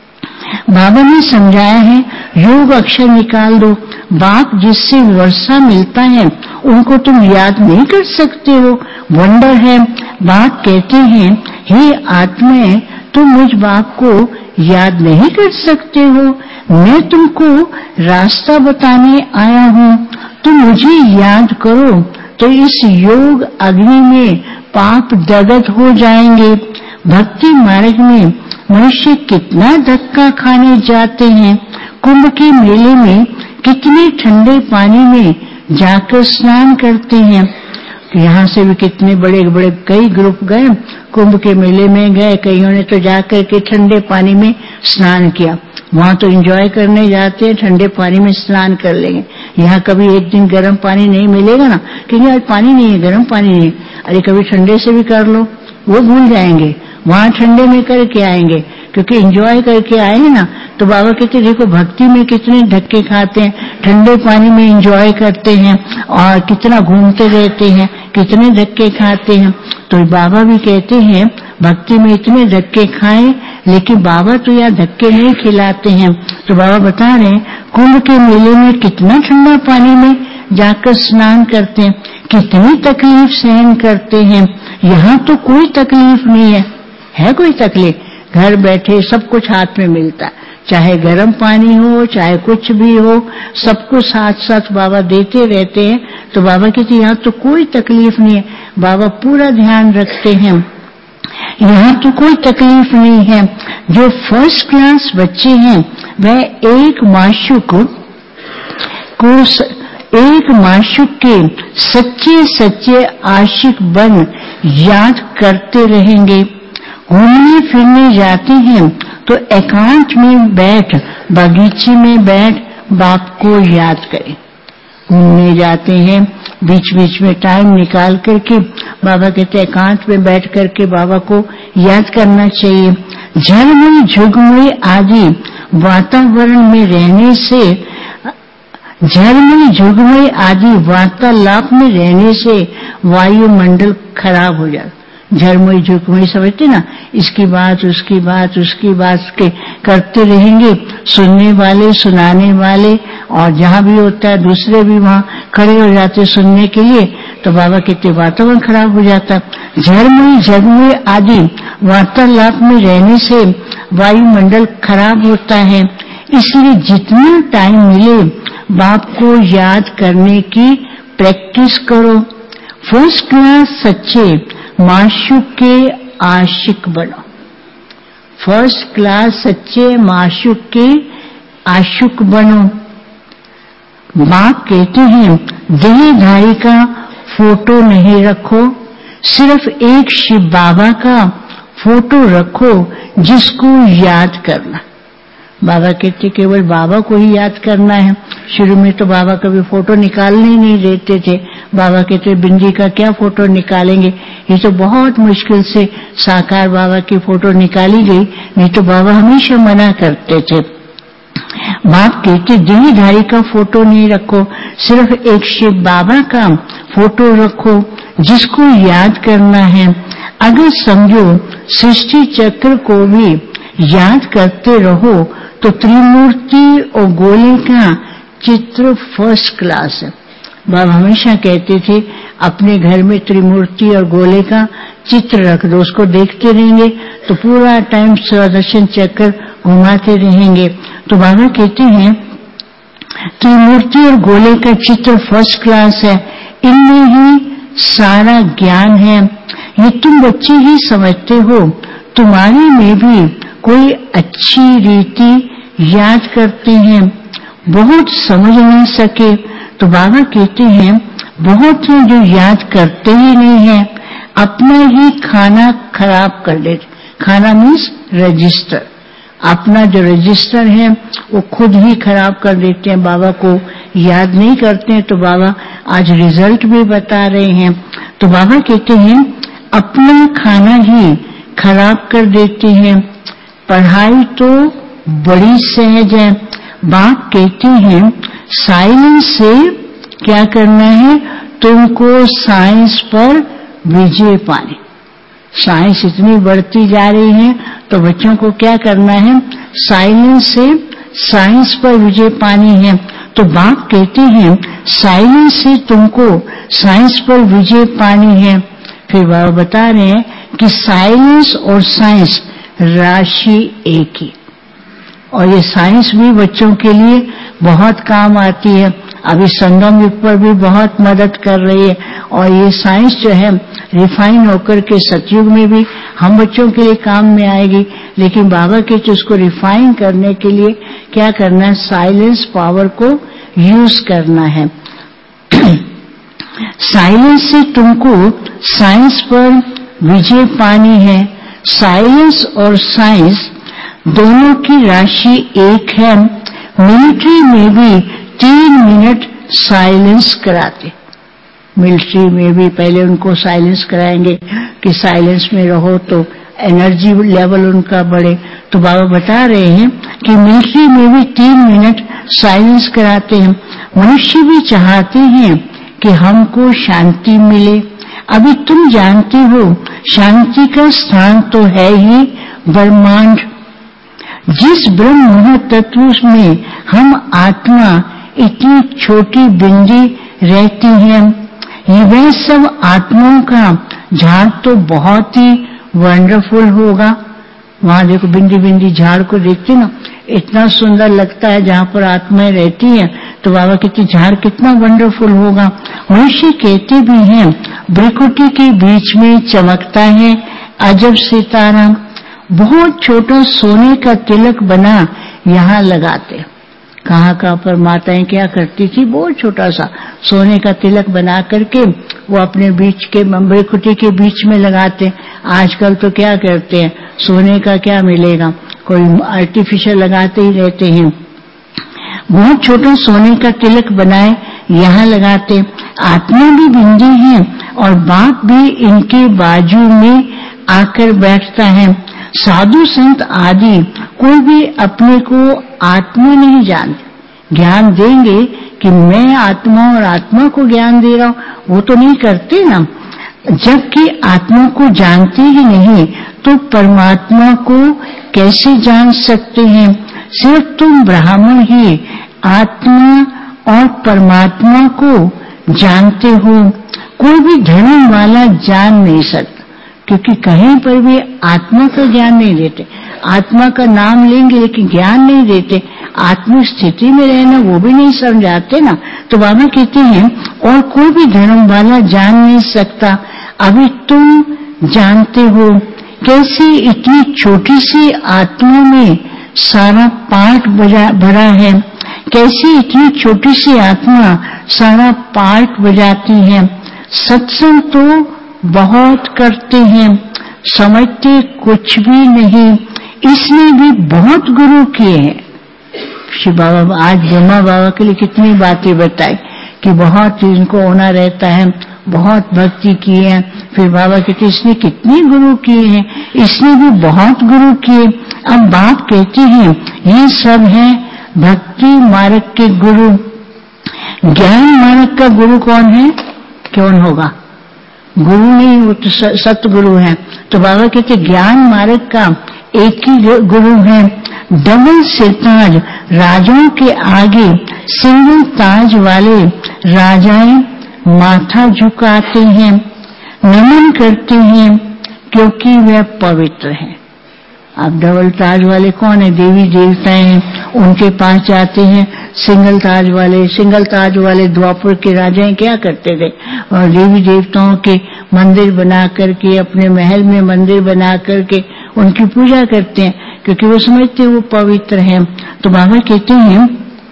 बाबा ने समझाया है योग अक्षर निकाल दो। बाप जिससे वर्षा मिलता है उनको तुम याद नहीं कर सकते हो, वंडर है। बाप कहते हैं हे आत्माएं, तुम मुझ बाप को याद नहीं कर सकते हो, मैं तुमको रास्ता बताने आया हूँ, तुम मुझे याद करो तो इस योग अग्नि में पाप दग्ध हो जाएंगे। भक्ति मार्ग में मनुष्य कितना धक्का खाने जाते हैं, कुंभ के मेले में कितने ठंडे पानी में जाकर स्नान करते हैं। यहाँ से भी कितने बड़े बड़े कई ग्रुप गए, कुंभ के मेले में गए, कईयों ने तो जाकर के ठंडे पानी में स्नान किया। वहां तो एंजॉय करने जाते हैं, ठंडे पानी में स्नान कर लेंगे। यहाँ कभी एक दिन गर्म पानी नहीं मिलेगा ना, क्योंकि आज पानी नहीं है, गर्म पानी नहीं। अरे कभी ठंडे से भी कर लो, वो भूल जाएंगे, वहां ठंडे में करके आएंगे, क्योंकि एंजॉय करके आए हैं ना। तो बाबा कहते देखो भक्ति में कितने धक्के खाते हैं, ठंडे पानी में एंजॉय करते हैं और कितना घूमते रहते हैं, कितने धक्के खाते हैं। तो बाबा भी कहते हैं भक्ति में इतने धक्के खाएं, लेकिन बाबा तो यहाँ धक्के नहीं खिलाते हैं। तो बाबा बता रहे हैं कुंभ के मेले में कितना ठंडा पानी में जाकर स्नान करते हैं, कितनी तकलीफ सहन करते हैं। यहाँ तो कोई तकलीफ नहीं है, है कोई तकलीफ? घर बैठे सब कुछ हाथ में मिलता है, चाहे गर्म पानी हो चाहे कुछ भी हो, सब कुछ साथ साथ बाबा देते रहते हैं। तो बाबा कहते यहाँ तो कोई तकलीफ नहीं है, बाबा पूरा ध्यान रखते हैं, यहाँ तो कोई तकलीफ नहीं है। जो फर्स्ट क्लास बच्चे हैं वह एक माशूक को एक माशूक के सच्चे सच्चे आशिक बन याद करते रहेंगे। घूमने फिरने जाते हैं तो एकांत में बैठ, बगीचे में बैठ बाप को याद करें। घूमने जाते हैं बीच बीच में टाइम निकाल करके बाबा कहते एकांत में बैठ करके बाबा को याद करना चाहिए। झलमल झुगमुई आदि वातावरण में रहने से झलमल झुगमुई आदि वार्तालाप में रहने से वायुमंडल खराब हो जाता। झरमुई झुकमुई समझते ना, इसकी बात उसकी बात उसकी बात के करते रहेंगे, सुनने वाले सुनाने वाले और जहाँ भी होता है दूसरे भी वहाँ खड़े हो जाते सुनने के लिए। तो बाबा कहते वातावरण खराब हो जाता। झरमुई झगमुई आदि वार्तालाप में रहने से वायुमंडल खराब होता है। इसलिए जितना टाइम मिले बाप को याद करने की प्रैक्टिस करो। फर्स्ट क्लास सच्चे माशूक के आशिक बनो। फर्स्ट क्लास सच्चे माशूक के आशिक बनो। बाप कहते हैं देहधारी का फोटो नहीं रखो, सिर्फ एक शिव बाबा का फोटो रखो जिसको याद करना। बाबा कहते केवल बाबा को ही याद करना है। शुरू में तो बाबा कभी फोटो निकालने ही नहीं देते थे। बाबा कहते बिंदी का क्या फोटो निकालेंगे, ये तो बहुत मुश्किल से साकार बाबा की फोटो निकाली गई, नहीं तो बाबा हमेशा मना करते थे। बाप कहते देहधारी का फोटो नहीं रखो, सिर्फ एक शिव बाबा का फोटो रखो जिसको याद करना है। अगर समझो सृष्टि चक्र को भी याद करते रहो तो त्रिमूर्ति और गोले का चित्र फर्स्ट क्लास है। बाबा हमेशा कहते थे अपने घर में त्रिमूर्ति और गोले का चित्र रख दो, उसको देखते रहेंगे तो पूरा टाइम सुदर्शन चक्र घुमाते रहेंगे। तो बाबा कहते हैं त्रिमूर्ति और गोले का चित्र फर्स्ट क्लास है, इनमें ही सारा ज्ञान है। ये तुम बच्चे ही समझते हो, तुम्हारे में भी कोई अच्छी रीति याद करते हैं, बहुत समझ नहीं सके। तो बाबा कहते हैं बहुत हैं जो याद करते ही नहीं है, अपना ही खाना खराब कर देते। खाना मीन्स रजिस्टर, अपना जो रजिस्टर है वो खुद ही खराब कर देते हैं, बाबा को याद नहीं करते हैं। तो बाबा आज रिजल्ट भी बता रहे हैं। तो बाबा कहते हैं अपना खाना ही खराब कर देते हैं। पढ़ाई तो बड़ी सहज है। बाप कहते हैं साइलेंस से क्या करना है, तुमको साइंस पर विजय पानी। साइंस इतनी बढ़ती जा रही है तो बच्चों को क्या करना है, साइलेंस से साइंस पर विजय पानी है। तो बाप कहते हैं साइलेंस से तुमको साइंस पर विजय पानी है। फिर बाबा बता रहे हैं कि साइलेंस और साइंस राशि एक ही, और ये साइंस भी बच्चों के लिए बहुत काम आती है। अभी संगम युग पर भी बहुत मदद कर रही है, और ये साइंस जो है रिफाइन होकर के सतयुग में भी हम बच्चों के लिए काम में आएगी। लेकिन बाबा के तो उसको रिफाइन करने के लिए क्या करना है, साइलेंस पावर को यूज करना है। साइलेंस से तुमको साइंस पर विजय पानी है। साइलेंस और साइंस दोनों की राशि एक है। मिलिट्री में भी तीन मिनट साइलेंस कराते, मिलिट्री में भी पहले उनको साइलेंस कराएंगे कि साइलेंस में रहो तो एनर्जी लेवल उनका बढ़े। तो बाबा बता रहे हैं कि मिलिट्री में भी तीन मिनट साइलेंस कराते हैं। मनुष्य भी चाहते हैं कि हमको शांति मिले। अभी तुम जानते हो शांति का स्थान तो है ही ब्रह्मांड। जिस ब्रह्म तत्व में हम आत्मा इतनी छोटी बिंदी रहती है, ये वह सब आत्माओं का झाड़ तो बहुत ही वंडरफुल होगा। वहां देखो बिंदी बिंदी झाड़ को देखते ना, इतना सुंदर लगता है जहाँ पर आत्माएं रहती हैं। तो बाबा कहते झाड़ कितना वंडरफुल होगा। मनुष्य कहते भी हैं भ्रिकुटी के बीच में चमकता है अजब सितारा। बहुत छोटा सोने का तिलक बना यहाँ लगाते। कहाँ कहाँ पर माताएं क्या करती थी, बहुत छोटा सा सोने का तिलक बना करके वो अपने बीच के भ्रिकुटी के बीच में लगाते। आजकल तो क्या करते हैं, सोने का क्या मिलेगा, कोई आर्टिफिशियल लगाते ही रहते हैं। बहुत छोटा सोने का तिलक बनाए यहाँ लगाते। आत्मा भी बिंदी है और बाप भी इनके बाजू में आकर बैठता है। साधु संत आदि कोई भी अपने को आत्मा नहीं जानते। ज्ञान देंगे कि मैं आत्मा और आत्मा को ज्ञान दे रहा हूँ, वो तो नहीं करते ना। जबकि आत्मा को जानते ही नहीं तो परमात्मा को कैसे जान सकते हैं। सिर्फ तुम ब्राह्मण ही आत्मा और परमात्मा को जानते हो। कोई भी धर्म वाला जान नहीं सकता, क्योंकि कहीं पर भी आत्मा का ज्ञान नहीं देते। आत्मा का नाम लेंगे लेकिन ज्ञान नहीं देते, आत्मिक स्थिति में रहना वो भी नहीं समझाते ना। तो बाबा कहते हैं और कोई भी धर्म वाला जान नहीं सकता। अभी तुम जानते हो कैसे इतनी छोटी सी आत्मा में सारा पार्ट भरा है, कैसे इतनी छोटी सी आत्मा सारा पार्ट बजाती है। सत्संग तो बहुत करते हैं, समझते कुछ भी नहीं। इसने भी बहुत गुरु किए हैं। श्री बाबा आज ब्रह्मा बाबा के लिए कितनी बातें बताई कि बहुत इनको होना रहता है, बहुत भक्ति किए हैं। फिर बाबा कहते इसने कितने गुरु किए हैं, इसने भी बहुत गुरु किए। अब बाप कहते हैं ये सब है भक्ति मार्ग के गुरु। ज्ञान मार्ग का गुरु कौन है, कौन होगा? गुरु नहीं, वो तो सतगुरु है। तो बाबा कहते ज्ञान मार्ग का एक ही गुरु है। डबल सिरताज राजाओं के आगे सिंगल ताज वाले राजाएं माथा झुकाते हैं, नमन करते हैं, क्योंकि वे पवित्र हैं। अब डबल ताज वाले कौन है? देवी देवता हैं, उनके पास जाते हैं। सिंगल ताज वाले सिंगल ताज वाले द्वापर के राजाएं क्या करते थे, और देवी देवताओं के मंदिर बना करके, अपने महल में मंदिर बना करके उनकी पूजा करते हैं, क्योंकि वो समझते हैं वो पवित्र हैं। तो बाबा कहते हैं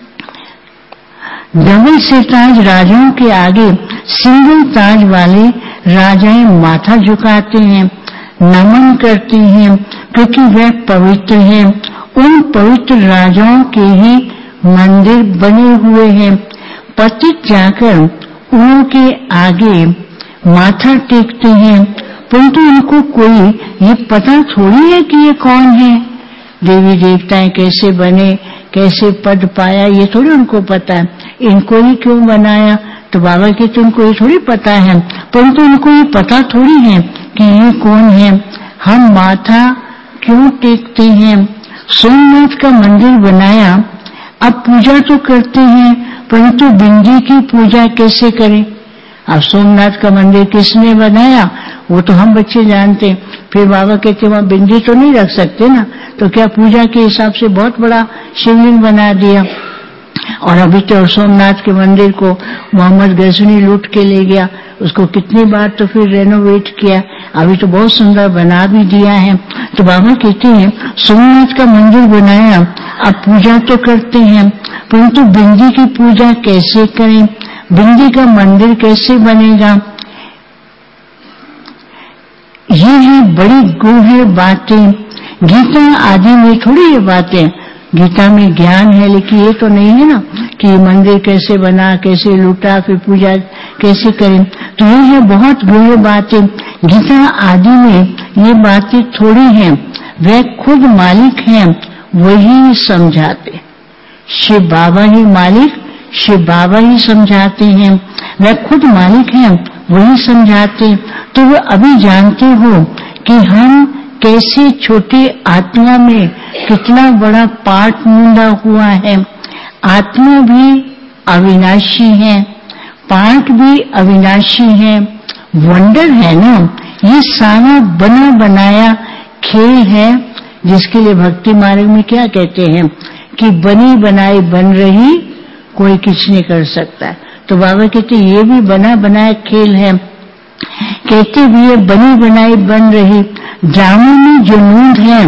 डबल से ताज राजाओं के आगे सिंगल ताज वाले राजाएं माथा झुकाते हैं, नमन करते हैं, क्योंकि वे पवित्र हैं। उन पवित्र राजाओं के ही मंदिर बने हुए हैं। पतित जाकर उनके आगे माथा टेकते हैं, परंतु उनको कोई ये पता थोड़ी है कि ये कौन है। देवी देवताएं कैसे बने, कैसे पद पाया, ये थोड़ी उनको पता है। इनको ही क्यों बनाया, तो बाबा कहते उनको ये थोड़ी पता है, परंतु उनको ये पता थोड़ी है कि ये कौन है। हम माथा क्यों टेकते हैं? सोमनाथ का मंदिर बनाया, अब पूजा तो करते हैं, परंतु बिंदी की पूजा कैसे करें? अब सोमनाथ का मंदिर किसने बनाया वो तो हम बच्चे जानते। फिर बाबा कहते वहां बिंदी तो नहीं रख सकते ना, तो क्या पूजा के हिसाब से बहुत बड़ा शिवलिंग बना दिया। और अभी तो सोमनाथ के मंदिर को मोहम्मद गजनी लूट के ले गया, उसको कितनी बार तो फिर रेनोवेट किया, अभी तो बहुत सुंदर बना भी दिया है। तो बाबा कहते हैं सोमनाथ का मंदिर बनाया, अब पूजा तो करते हैं, परंतु बिंदी की पूजा कैसे करें, बिंदी का मंदिर कैसे बनेगा? ये है बड़ी गूढ़ बातें, गीता आदि में थोड़ी ये बातें। गीता में ज्ञान है, लेकिन ये तो नहीं है ना कि मंदिर कैसे बना, कैसे लूटा, फिर पूजा कैसे करें। तो ये है बहुत गूढ़ बातें। गीता आदि में ये बातें थोड़ी हैं, वे खुद मालिक हैं, वही समझाते। शिव बाबा ही मालिक, शिव बाबा ही समझाते हैं, वे खुद मालिक हैं, वही समझाते। तो वो अभी जानते हो कि हम कैसे छोटे आत्मा में कितना बड़ा पार्ट मुंडा हुआ है। आत्मा भी अविनाशी है, पार्ट भी अविनाशी है। वंडर है ना, ये सारा बना बनाया खेल है, जिसके लिए भक्ति मार्ग में क्या कहते हैं कि बनी बनाई बन रही कोई कुछ नहीं कर सकता। तो बाबा कहते ये भी बना बनाया खेल है। कहते भी ये बनी बनाई बन रही, ड्रामे में जो नूंद है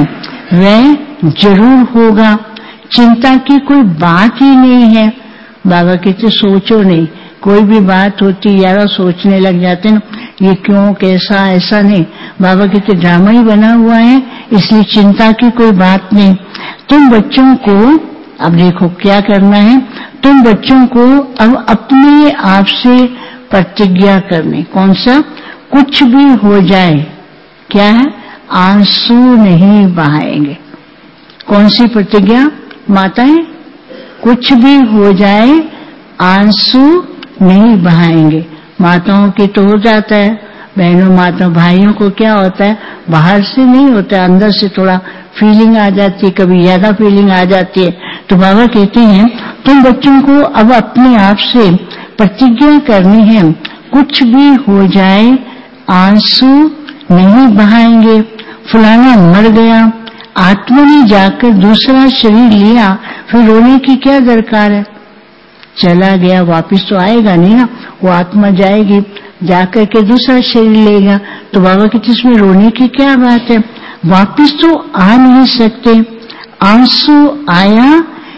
वह जरूर होगा, चिंता की कोई बात ही नहीं है। बाबा कहते सोचो नहीं, कोई भी बात होती यार सोचने लग जाते ना, ये क्यों कैसा ऐसा नहीं। बाबा कहते ड्रामा ही बना हुआ है, इसलिए चिंता की कोई बात नहीं। तुम बच्चों को अब देखो क्या करना है, तुम बच्चों को अब अपने आप से प्रतिज्ञा करनी। कौन सा? कुछ भी हो जाए, क्या है? आंसू नहीं बहाएंगे। कौन सी प्रतिज्ञा माताएं? कुछ भी हो जाए आंसू नहीं बहाएंगे। माताओं की तो हो जाता है, बहनों माता भाइयों को क्या होता है, बाहर से नहीं होता, अंदर से थोड़ा फीलिंग आ जाती है, कभी ज्यादा फीलिंग आ जाती है। तो बाबा कहते हैं तुम बच्चों को अब अपने आप से प्रतिज्ञा करनी है, कुछ भी हो जाए आंसू नहीं बहाएंगे। फलाना मर गया, आत्मा ने जाकर दूसरा शरीर लिया, फिर रोने की क्या दरकार है? चला गया वापिस तो आएगा नहीं ना, वो आत्मा जाएगी जाकर के दूसरा शरीर लेगा। तो बाबा कहते इसमें रोने की क्या बात है, वापिस तो आ नहीं सकते। आंसू आया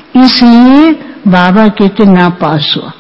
इसलिए बाबा कहते ना पास हुआ।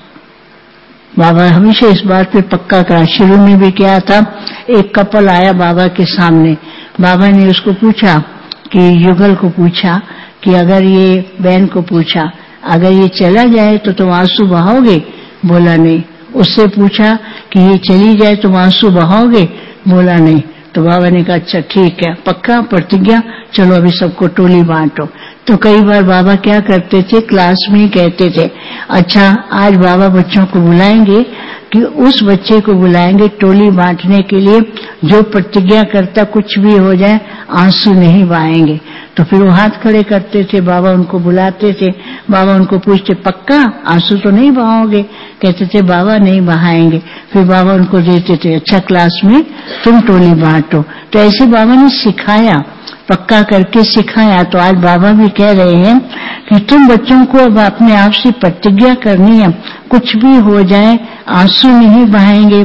बाबा हमेशा इस बात पे पक्का करा। शुरू में भी क्या था, एक कपल आया बाबा के सामने, बाबा ने उसको पूछा कि युगल को पूछा कि अगर ये बहन को पूछा अगर ये चला जाए तो तुम आंसू बहाओगे? बोला नहीं। उससे पूछा कि ये चली जाए तुम आंसू बहाओगे? बोला नहीं। तो बाबा ने कहा अच्छा ठीक है, पक्का प्रतिज्ञा, चलो अभी सबको टोली बांटो। तो कई बार बाबा क्या करते थे, क्लास में ही कहते थे अच्छा आज बाबा बच्चों को बुलाएंगे कि उस बच्चे को बुलाएंगे टोली बांटने के लिए जो प्रतिज्ञा करता कुछ भी हो जाए आंसू नहीं बहाएंगे। तो फिर वो हाथ खड़े करते थे, बाबा उनको बुलाते थे, बाबा उनको पूछते पक्का आंसू तो नहीं बहाओगे? कहते थे बाबा नहीं बहाएंगे। फिर बाबा उनको देते थे अच्छा क्लास में तुम टोली बांटो। तो ऐसे बाबा ने सिखाया, पक्का करके सिखाया। तो आज बाबा भी कह रहे हैं कि तुम बच्चों को अब अपने आप से प्रतिज्ञा करनी है, कुछ भी हो जाए आंसू नहीं बहाएंगे।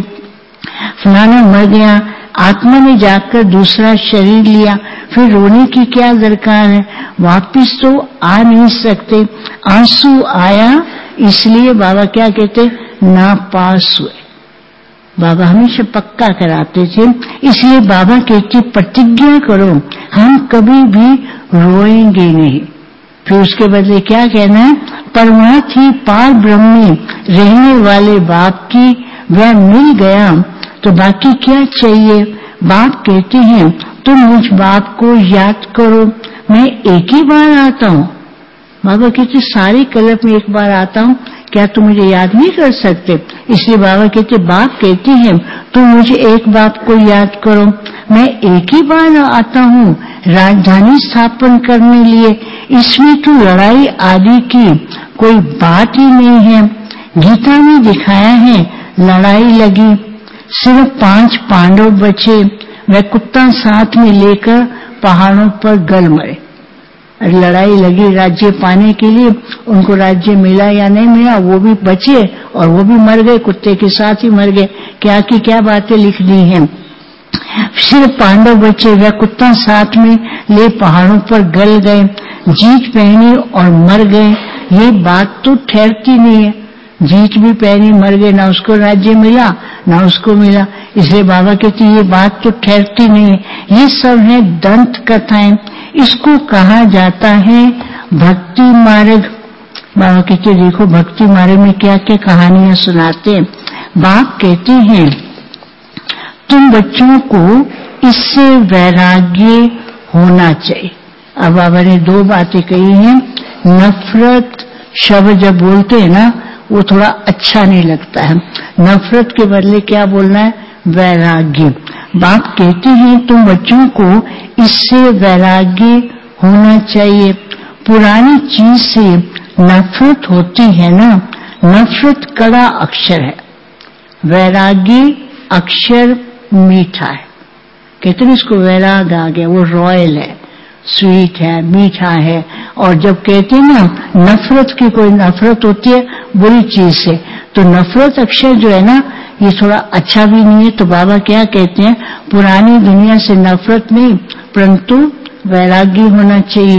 फलाना मर गया, आत्मा ने जाकर दूसरा शरीर लिया, फिर रोने की क्या दरकार है, वापिस तो आ नहीं सकते। आंसू आया इसलिए बाबा क्या कहते ना पास हुए। बाबा हमेशा पक्का कराते थे, इसलिए बाबा कहते प्रतिज्ञा करो हम कभी भी रोएंगे नहीं। फिर उसके बदले क्या कहना है, परमार्थ ही पार ब्रह्म में रहने वाले बाप की वह मिल गया तो बाकी क्या चाहिए। बाप कहते हैं तुम मुझ बाप को याद करो, मैं एक ही बार आता हूँ। बाबा कहते सारे कल्प में एक बार आता हूँ, क्या तुम मुझे याद नहीं कर सकते? इसलिए बाबा कहते बाप कहते हैं तुम मुझे एक बाप को याद करो। मैं एक ही बार आता हूँ राजधानी स्थापन करने लिए, इसमें तो लड़ाई आदि की कोई बात ही नहीं है। गीता में दिखाया है लड़ाई लगी, सिर्फ पांच पांडव बचे, वह कुत्ता साथ में लेकर पहाड़ों पर गल मरे। लड़ाई लगी राज्य पाने के लिए, उनको राज्य मिला या नहीं मिला, वो भी बचे और वो भी मर गए, कुत्ते के साथ ही मर गए। क्या की क्या बातें लिख दी हैं। सिर्फ पांडव बचे, वह कुत्ता साथ में ले पहाड़ों पर गल गए, जीत पहनी और मर गए। ये बात तो ठहरती नहीं है। जीत भी पहनी, मर गए, ना उसको राज्य मिला ना उसको मिला। इसलिए बाबा कहते ये बात तो ठहरती नहीं है। ये सब है दंत कथाएं, इसको कहा जाता है भक्ति मार्ग। बाबा कहते देखो भक्ति मार्ग में क्या क्या कहानियां सुनाते हैं। बाप कहते हैं तुम बच्चों को इससे वैराग्य होना चाहिए। अब बाबा ने दो बातें कही हैं। नफरत शब्द जब बोलते हैं ना वो थोड़ा अच्छा नहीं लगता है। नफरत के बदले क्या बोलना है? वैराग्य। बाप कहते हैं तुम बच्चों को इससे वैराग्य होना चाहिए। पुरानी चीज से नफरत होती है ना, नफरत कड़ा अक्षर है, वैराग्य अक्षर मीठा है। कहते हैं इसको वैराग आ गया, वो रॉयल है, स्वीट है, मीठा है। और जब कहते हैं ना नफरत की कोई नफरत होती है बुरी चीज से, तो नफरत अक्षर जो है ना ये थोड़ा अच्छा भी नहीं है। तो बाबा क्या कहते हैं पुरानी दुनिया से नफरत नहीं परंतु वैराग्य होना चाहिए।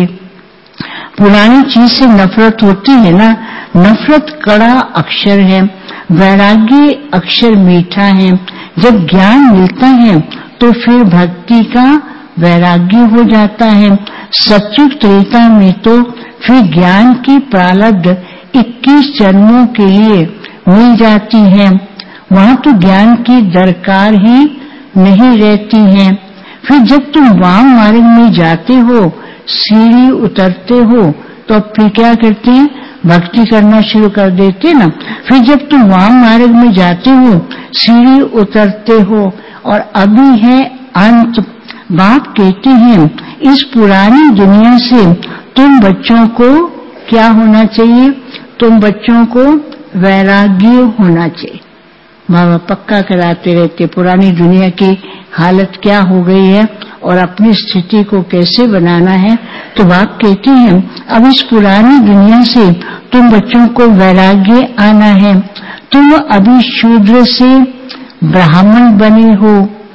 पुरानी चीज से नफरत होती है ना, नफरत कड़ा अक्षर है, वैराग्य अक्षर मीठा है। जब ज्ञान मिलता है तो फिर भक्ति का वैराग्य हो जाता है। सत्युग त्रेता में तो फिर ज्ञान की प्रारब्ध इक्कीस जन्मों के लिए मिल जाती है, वहां तो ज्ञान की दरकार ही नहीं रहती है। फिर जब तुम वाम मार्ग में जाते हो, सीढ़ी उतरते हो, तो अब फिर क्या करते हैं? भक्ति करना शुरू कर देते ना। फिर जब तुम वाम मार्ग में जाते हो, सीढ़ी उतरते हो और अभी है अंत। बाप कहते हैं इस पुरानी दुनिया से तुम बच्चों को क्या होना चाहिए? तुम बच्चों को वैराग्य होना चाहिए। बाबा पक्का कराते रहते पुरानी दुनिया की हालत क्या हो गई है और अपनी स्थिति को कैसे बनाना है। तो बाप कहते हैं अब इस पुरानी दुनिया से तुम बच्चों को वैराग्य आना है। तुम अभी शूद्र से ब्राह्मण बने हो,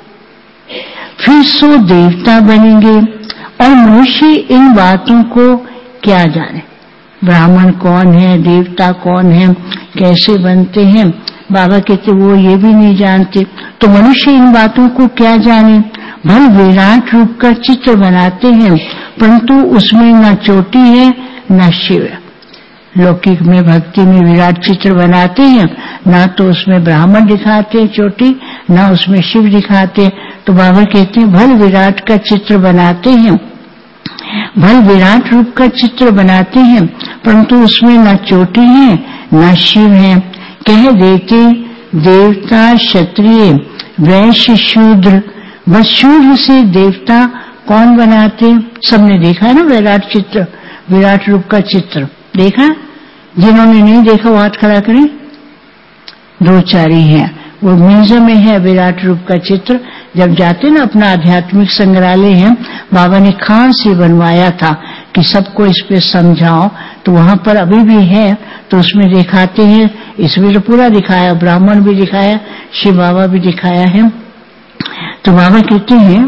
फिर सो देवता बनेंगे, और मनुष्य इन बातों को क्या जाने। ब्राह्मण कौन है, देवता कौन है, कैसे बनते हैं, बाबा कहते वो ये भी नहीं जानते। तो मनुष्य इन बातों को क्या जाने। भल विराट रूप का चित्र बनाते हैं परंतु उसमें न चोटी है न शिव है। लौकिक में भक्ति में विराट चित्र बनाते हैं, ना तो उसमें ब्राह्मण दिखाते हैं चोटी, ना उसमें शिव दिखाते। तो बाबा कहते हैं भल विराट का चित्र बनाते हैं, भल विराट रूप का चित्र बनाते हैं परंतु उसमें न चोटी है न शिव है। कह देते देवता क्षत्रिय वैश्य शूद्र, बस शूद्र से देवता कौन बनाते? सबने देखा है ना विराट चित्र, विराट रूप का चित्र देखा? जिन्होंने नहीं देखा वो हाथ खड़ा करें। दो चार ही है, वो म्यूजियम में है विराट रूप का चित्र। जब जाते ना अपना आध्यात्मिक संग्रहालय है, बाबा ने खास से बनवाया था कि सबको इस पे समझाओ, तो वहां पर अभी भी है। तो उसमें दिखाते हैं, इसमें तो पूरा दिखाया, ब्राह्मण भी दिखाया, शिव बाबा भी दिखाया है। तो बाबा कहते हैं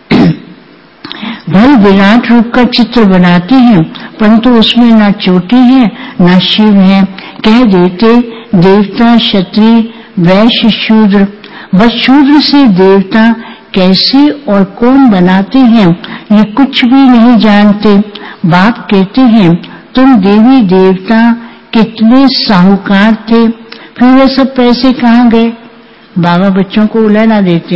भल विराट रूप का चित्र बनाते हैं परंतु उसमें न चोटी है न शिव है। कह देते देवता क्षत्रिय वैश्य शूद्र, बस शूद्र से देवता कैसे और कौन बनाते हैं ये कुछ भी नहीं जानते। बाप कहते हैं तुम देवी देवता कितने साहूकार थे, फिर वे सब पैसे कहाँ गए? बाबा बच्चों को उलाना देते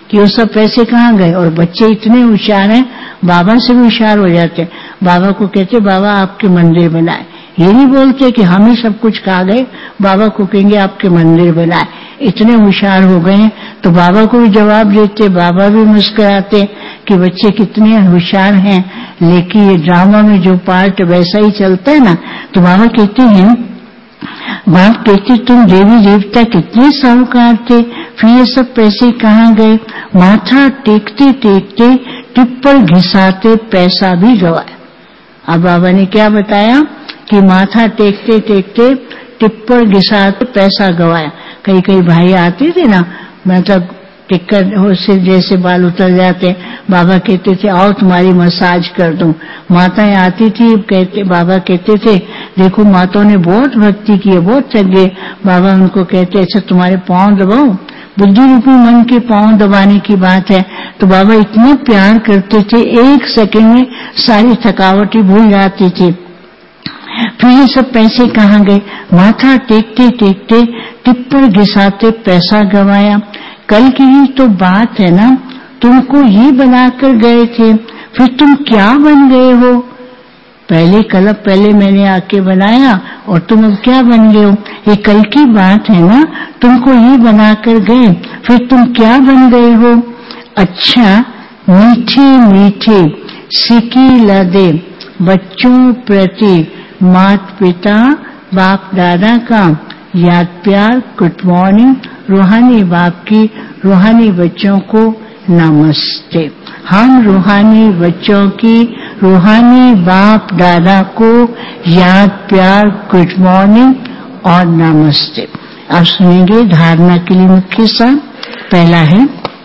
कि वो सब पैसे कहाँ गए। और बच्चे इतने होशियार हैं, बाबा से भी होशियार हो जाते हैं। बाबा को कहते बाबा आपके मंदिर बनाए, ये नहीं बोलते कि हम ही सब कुछ खा गए, बाबा को कहेंगे आपके मंदिर बनाए। इतने होशियार हो गए हैं, तो बाबा को भी जवाब देते, बाबा भी मुस्कुराते कि बच्चे कितने होशियार हैं। लेकिन ये ड्रामा में जो पार्ट वैसा ही चलता है ना, तो बाबा कहते हैं, बाप कहते तुम देवी देवता कितने साहूकार थे, फिर ये सब पैसे कहाँ गए। माथा टेकते टेकते टिप्पण घिसाते पैसा भी गवाया। अब बाबा ने क्या बताया कि माथा टेकते टेकते टिप्पण घिसाते पैसा गवाया। कई कई भाई आते थे ना, मतलब टिक्कर से जैसे बाल उतर जाते, बाबा कहते थे आओ तुम्हारी मसाज कर दूं। माताएं आती थी, कहते बाबा कहते थे देखो माताओं ने बहुत भक्ति की है, बहुत थक गए। बाबा उनको कहते अच्छा तुम्हारे पांव दबाओ, बुद्धि रूपी मन के पांव दबाने की बात है। तो बाबा इतना प्यार करते थे, एक सेकंड में सारी थकावटें भूल जाती थी। फिर ये सब पैसे कहाँ गए। माथा टेकते टेकते टिप्पण घिसाते पैसा गवाया। कल की ही तो बात है ना, तुमको ये बनाकर गए थे, फिर तुम क्या बन गए हो। पहले कल पहले मैंने आके बनाया और तुम अब क्या बन गए हो। ये कल की बात है ना, तुमको ये बनाकर गए, फिर तुम क्या बन गए हो। अच्छा मीठे मीठे सिकी लदे बच्चों प्रति माता पिता बाप दादा का याद प्यार, गुड मॉर्निंग। रूहानी बाप की रूहानी बच्चों को नमस्ते। हम रूहानी बच्चों की रूहानी बाप दादा को याद प्यार, गुड मॉर्निंग और नमस्ते। अब सुनेंगे धारणा के लिए मुख्य सा। पहला है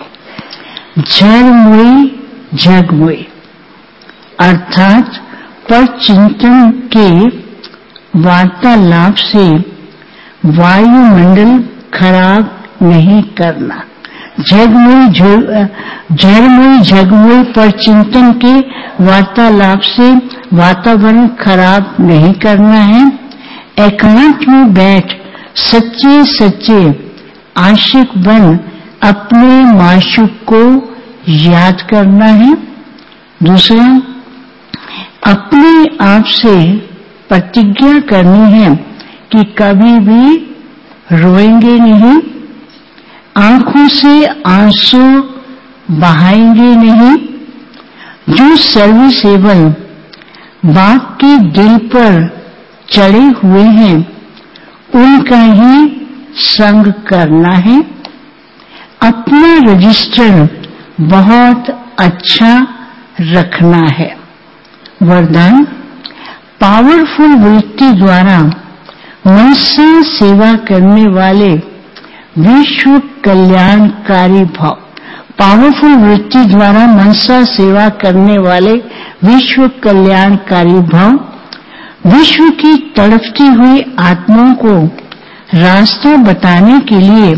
झरमुई झगमुई, अर्थात पर चिंतन के वार्तालाप से वायुमंडल खराब नहीं करना। झगमुई झरमुई झगमुई पर चिंतन के वार्तालाप से वातावरण खराब नहीं करना है। एकांत में बैठ सच्चे सच्चे आशिक बन अपने माशूक को याद करना है। दूसरा, अपने आप से प्रतिज्ञा करनी है कि कभी भी रोएंगे नहीं, आंखों से आंसू बहाएंगे नहीं। जो सर्वसेवल बाप के दिल पर चढ़े हुए हैं उनका ही संग करना है। अपना रजिस्टर बहुत अच्छा रखना है। वरदान, पावरफुल वृत्ति द्वारा मनसा सेवा करने वाले विश्व कल्याणकारी भाव। पावरफुल वृत्ति द्वारा मनसा सेवा करने वाले विश्व कल्याणकारी भाव विश्व की तड़पती हुई आत्माओं को रास्ता बताने के लिए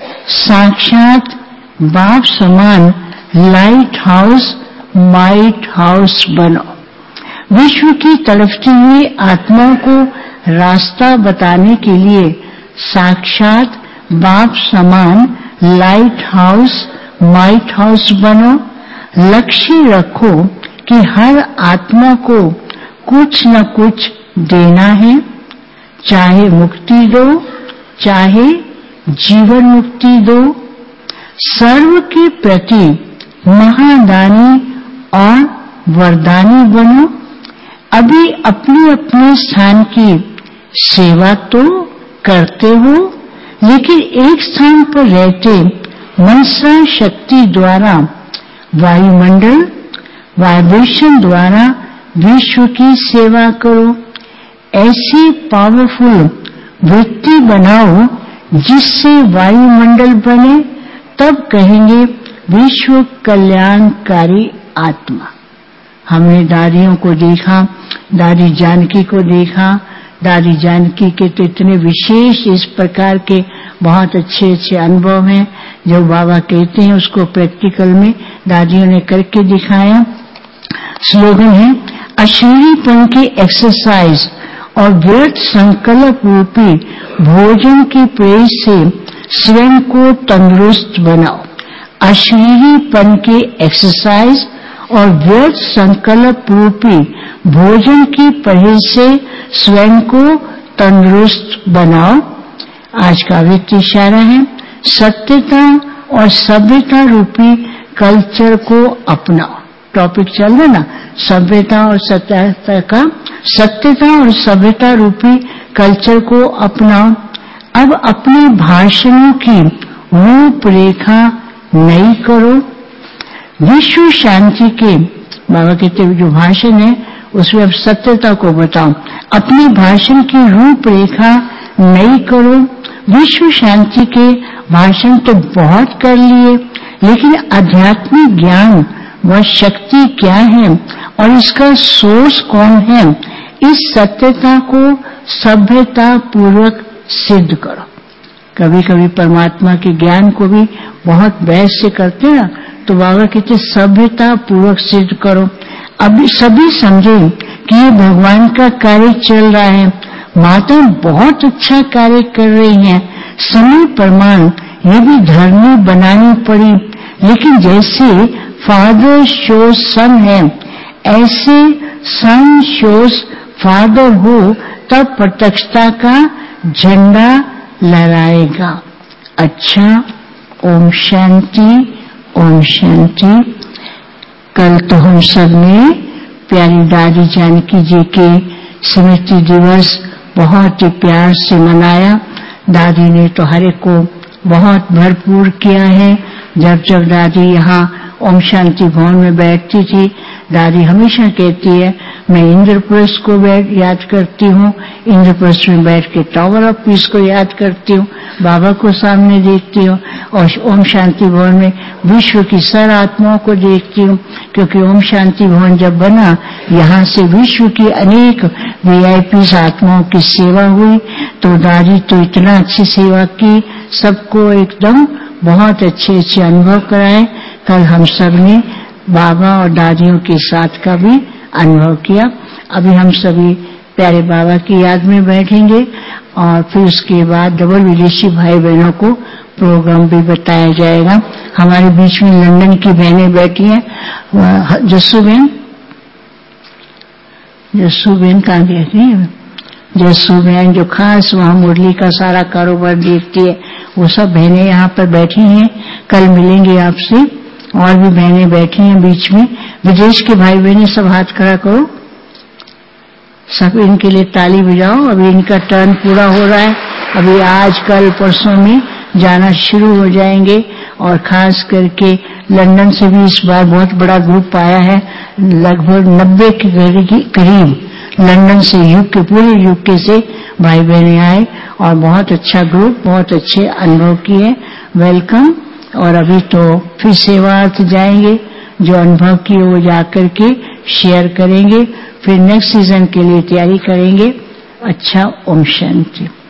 साक्षात बाप समान लाइट हाउस माइट हाउस बनो। विश्व की तड़पती हुई आत्माओं को रास्ता बताने के लिए साक्षात बाप समान लाइट हाउस माइट हाउस बनो। लक्ष्य रखो कि हर आत्मा को कुछ न कुछ देना है, चाहे मुक्ति दो चाहे जीवन मुक्ति दो। सर्व के प्रति महादानी और वरदानी बनो। अभी अपने अपने स्थान की सेवा तो करते हो, लेकिन एक स्थान पर रहते मनसा शक्ति द्वारा वायुमंडल वाइब्रेशन द्वारा विश्व की सेवा करो। ऐसी पावरफुल वृत्ति बनाओ जिससे वायुमंडल बने, तब कहेंगे विश्व कल्याणकारी आत्मा। हमने दादियों को देखा, दादी जानकी को देखा। दादी जानकी के तो इतने विशेष इस प्रकार के बहुत अच्छे अच्छे अनुभव हैं जो बाबा कहते हैं, उसको प्रैक्टिकल में दादियों ने करके दिखाया। स्लोगन है, अशरीरीपन की एक्सरसाइज और व्यर्थ संकल्प रूपी भोजन के प्रयोग से स्वयं को तंदुरुस्त बनाओ। अशरीरीपन के एक्सरसाइज और व्यर्थ संकल्प रूपी भोजन की परहेज से स्वयं को तंदुरुस्त बनाओ। आज का वित्त इशारा है, सत्यता और सभ्यता रूपी कल्चर को अपनाओ। टॉपिक चल रहा ना, सभ्यता और सत्यता का। सत्यता और सभ्यता रूपी कल्चर को अपनाओ। अब अपने भाषणों की रूपरेखा नई करो। विश्व शांति के बाबा कहते जो भाषण है उसमें अब सत्यता को बताओ। अपने भाषण की रूपरेखा नई करो। विश्व शांति के भाषण तो बहुत कर लिए, लेकिन आध्यात्मिक ज्ञान व शक्ति क्या है और इसका सोर्स कौन है, इस सत्यता को सभ्यता पूर्वक सिद्ध करो। कभी कभी परमात्मा के ज्ञान को भी बहुत बहस से करते हैं ना, तो बाबा कहते सभ्यता पूर्वक सिद्ध करो। अभी सभी समझे कि ये भगवान का कार्य चल रहा है। माता बहुत अच्छा कार्य कर रही हैं। समय प्रमाण ये भी धर्मी बनानी पड़ी, लेकिन जैसे फादर शोज सन है, ऐसे सन शोज फादर हो, तब प्रत्यक्षता का झंडा लहराएगा। अच्छा, ओम शांति, ओम शांति। कल तो हम सब ने प्यारी दादी जानकी जी के स्मृति दिवस बहुत ही प्यार से मनाया। दादी ने तो हर एक को बहुत भरपूर किया है। जब जब दादी यहाँ ओम शांति भवन में बैठती थी, दादी हमेशा कहती है मैं इंद्रप्रस्थ को बैठ याद करती हूँ, इंद्रप्रस्थ में बैठ के टावर ऑफ पीस को याद करती हूँ, बाबा को सामने देखती हूँ, और ओम शांति भवन में विश्व की सर आत्माओं को देखती हूँ। क्योंकि ओम शांति भवन जब बना, यहाँ से विश्व की अनेक वीआईपी आत्माओं की सेवा हुई। तो दादी तो इतना अच्छी सेवा की, सबको एकदम बहुत अच्छे अच्छे अनुभव कराए। कल हम सब ने बाबा और दादियों के साथ का भी अनुभव किया। अभी हम सभी प्यारे बाबा की याद में बैठेंगे और फिर उसके बाद डबल विदेशी भाई बहनों को प्रोग्राम भी बताया जाएगा। हमारे बीच में लंदन की बहनें बैठी हैं, जस्सू बहन, जस्सू बहन कहाँ बैठी है? जस्सू बहन जो खास वहाँ मुरली का सारा कारोबार देखती है, वो सब बहनें यहाँ पर बैठी हैं। कल मिलेंगे आपसे। और भी बहनें बैठी हैं बीच में। विदेश के भाई बहनें सब हाथ खड़ा करो, सब इनके लिए ताली बजाओ। अभी इनका टर्न पूरा हो रहा है। अभी आज कल परसों में जाना शुरू हो जाएंगे। और खास करके लंदन से भी इस बार बहुत बड़ा ग्रुप आया है, लगभग नब्बे के करीब लंदन से, यूके, पूरे यूके से भाई बहनें आए और बहुत अच्छा ग्रुप, बहुत अच्छे अनुभव किए। वेलकम। और अभी तो फिर सेवार्थ जाएंगे, जो अनुभव किए वो जाकर के शेयर करेंगे, फिर नेक्स्ट सीजन के लिए तैयारी करेंगे। अच्छा, ओम शांति।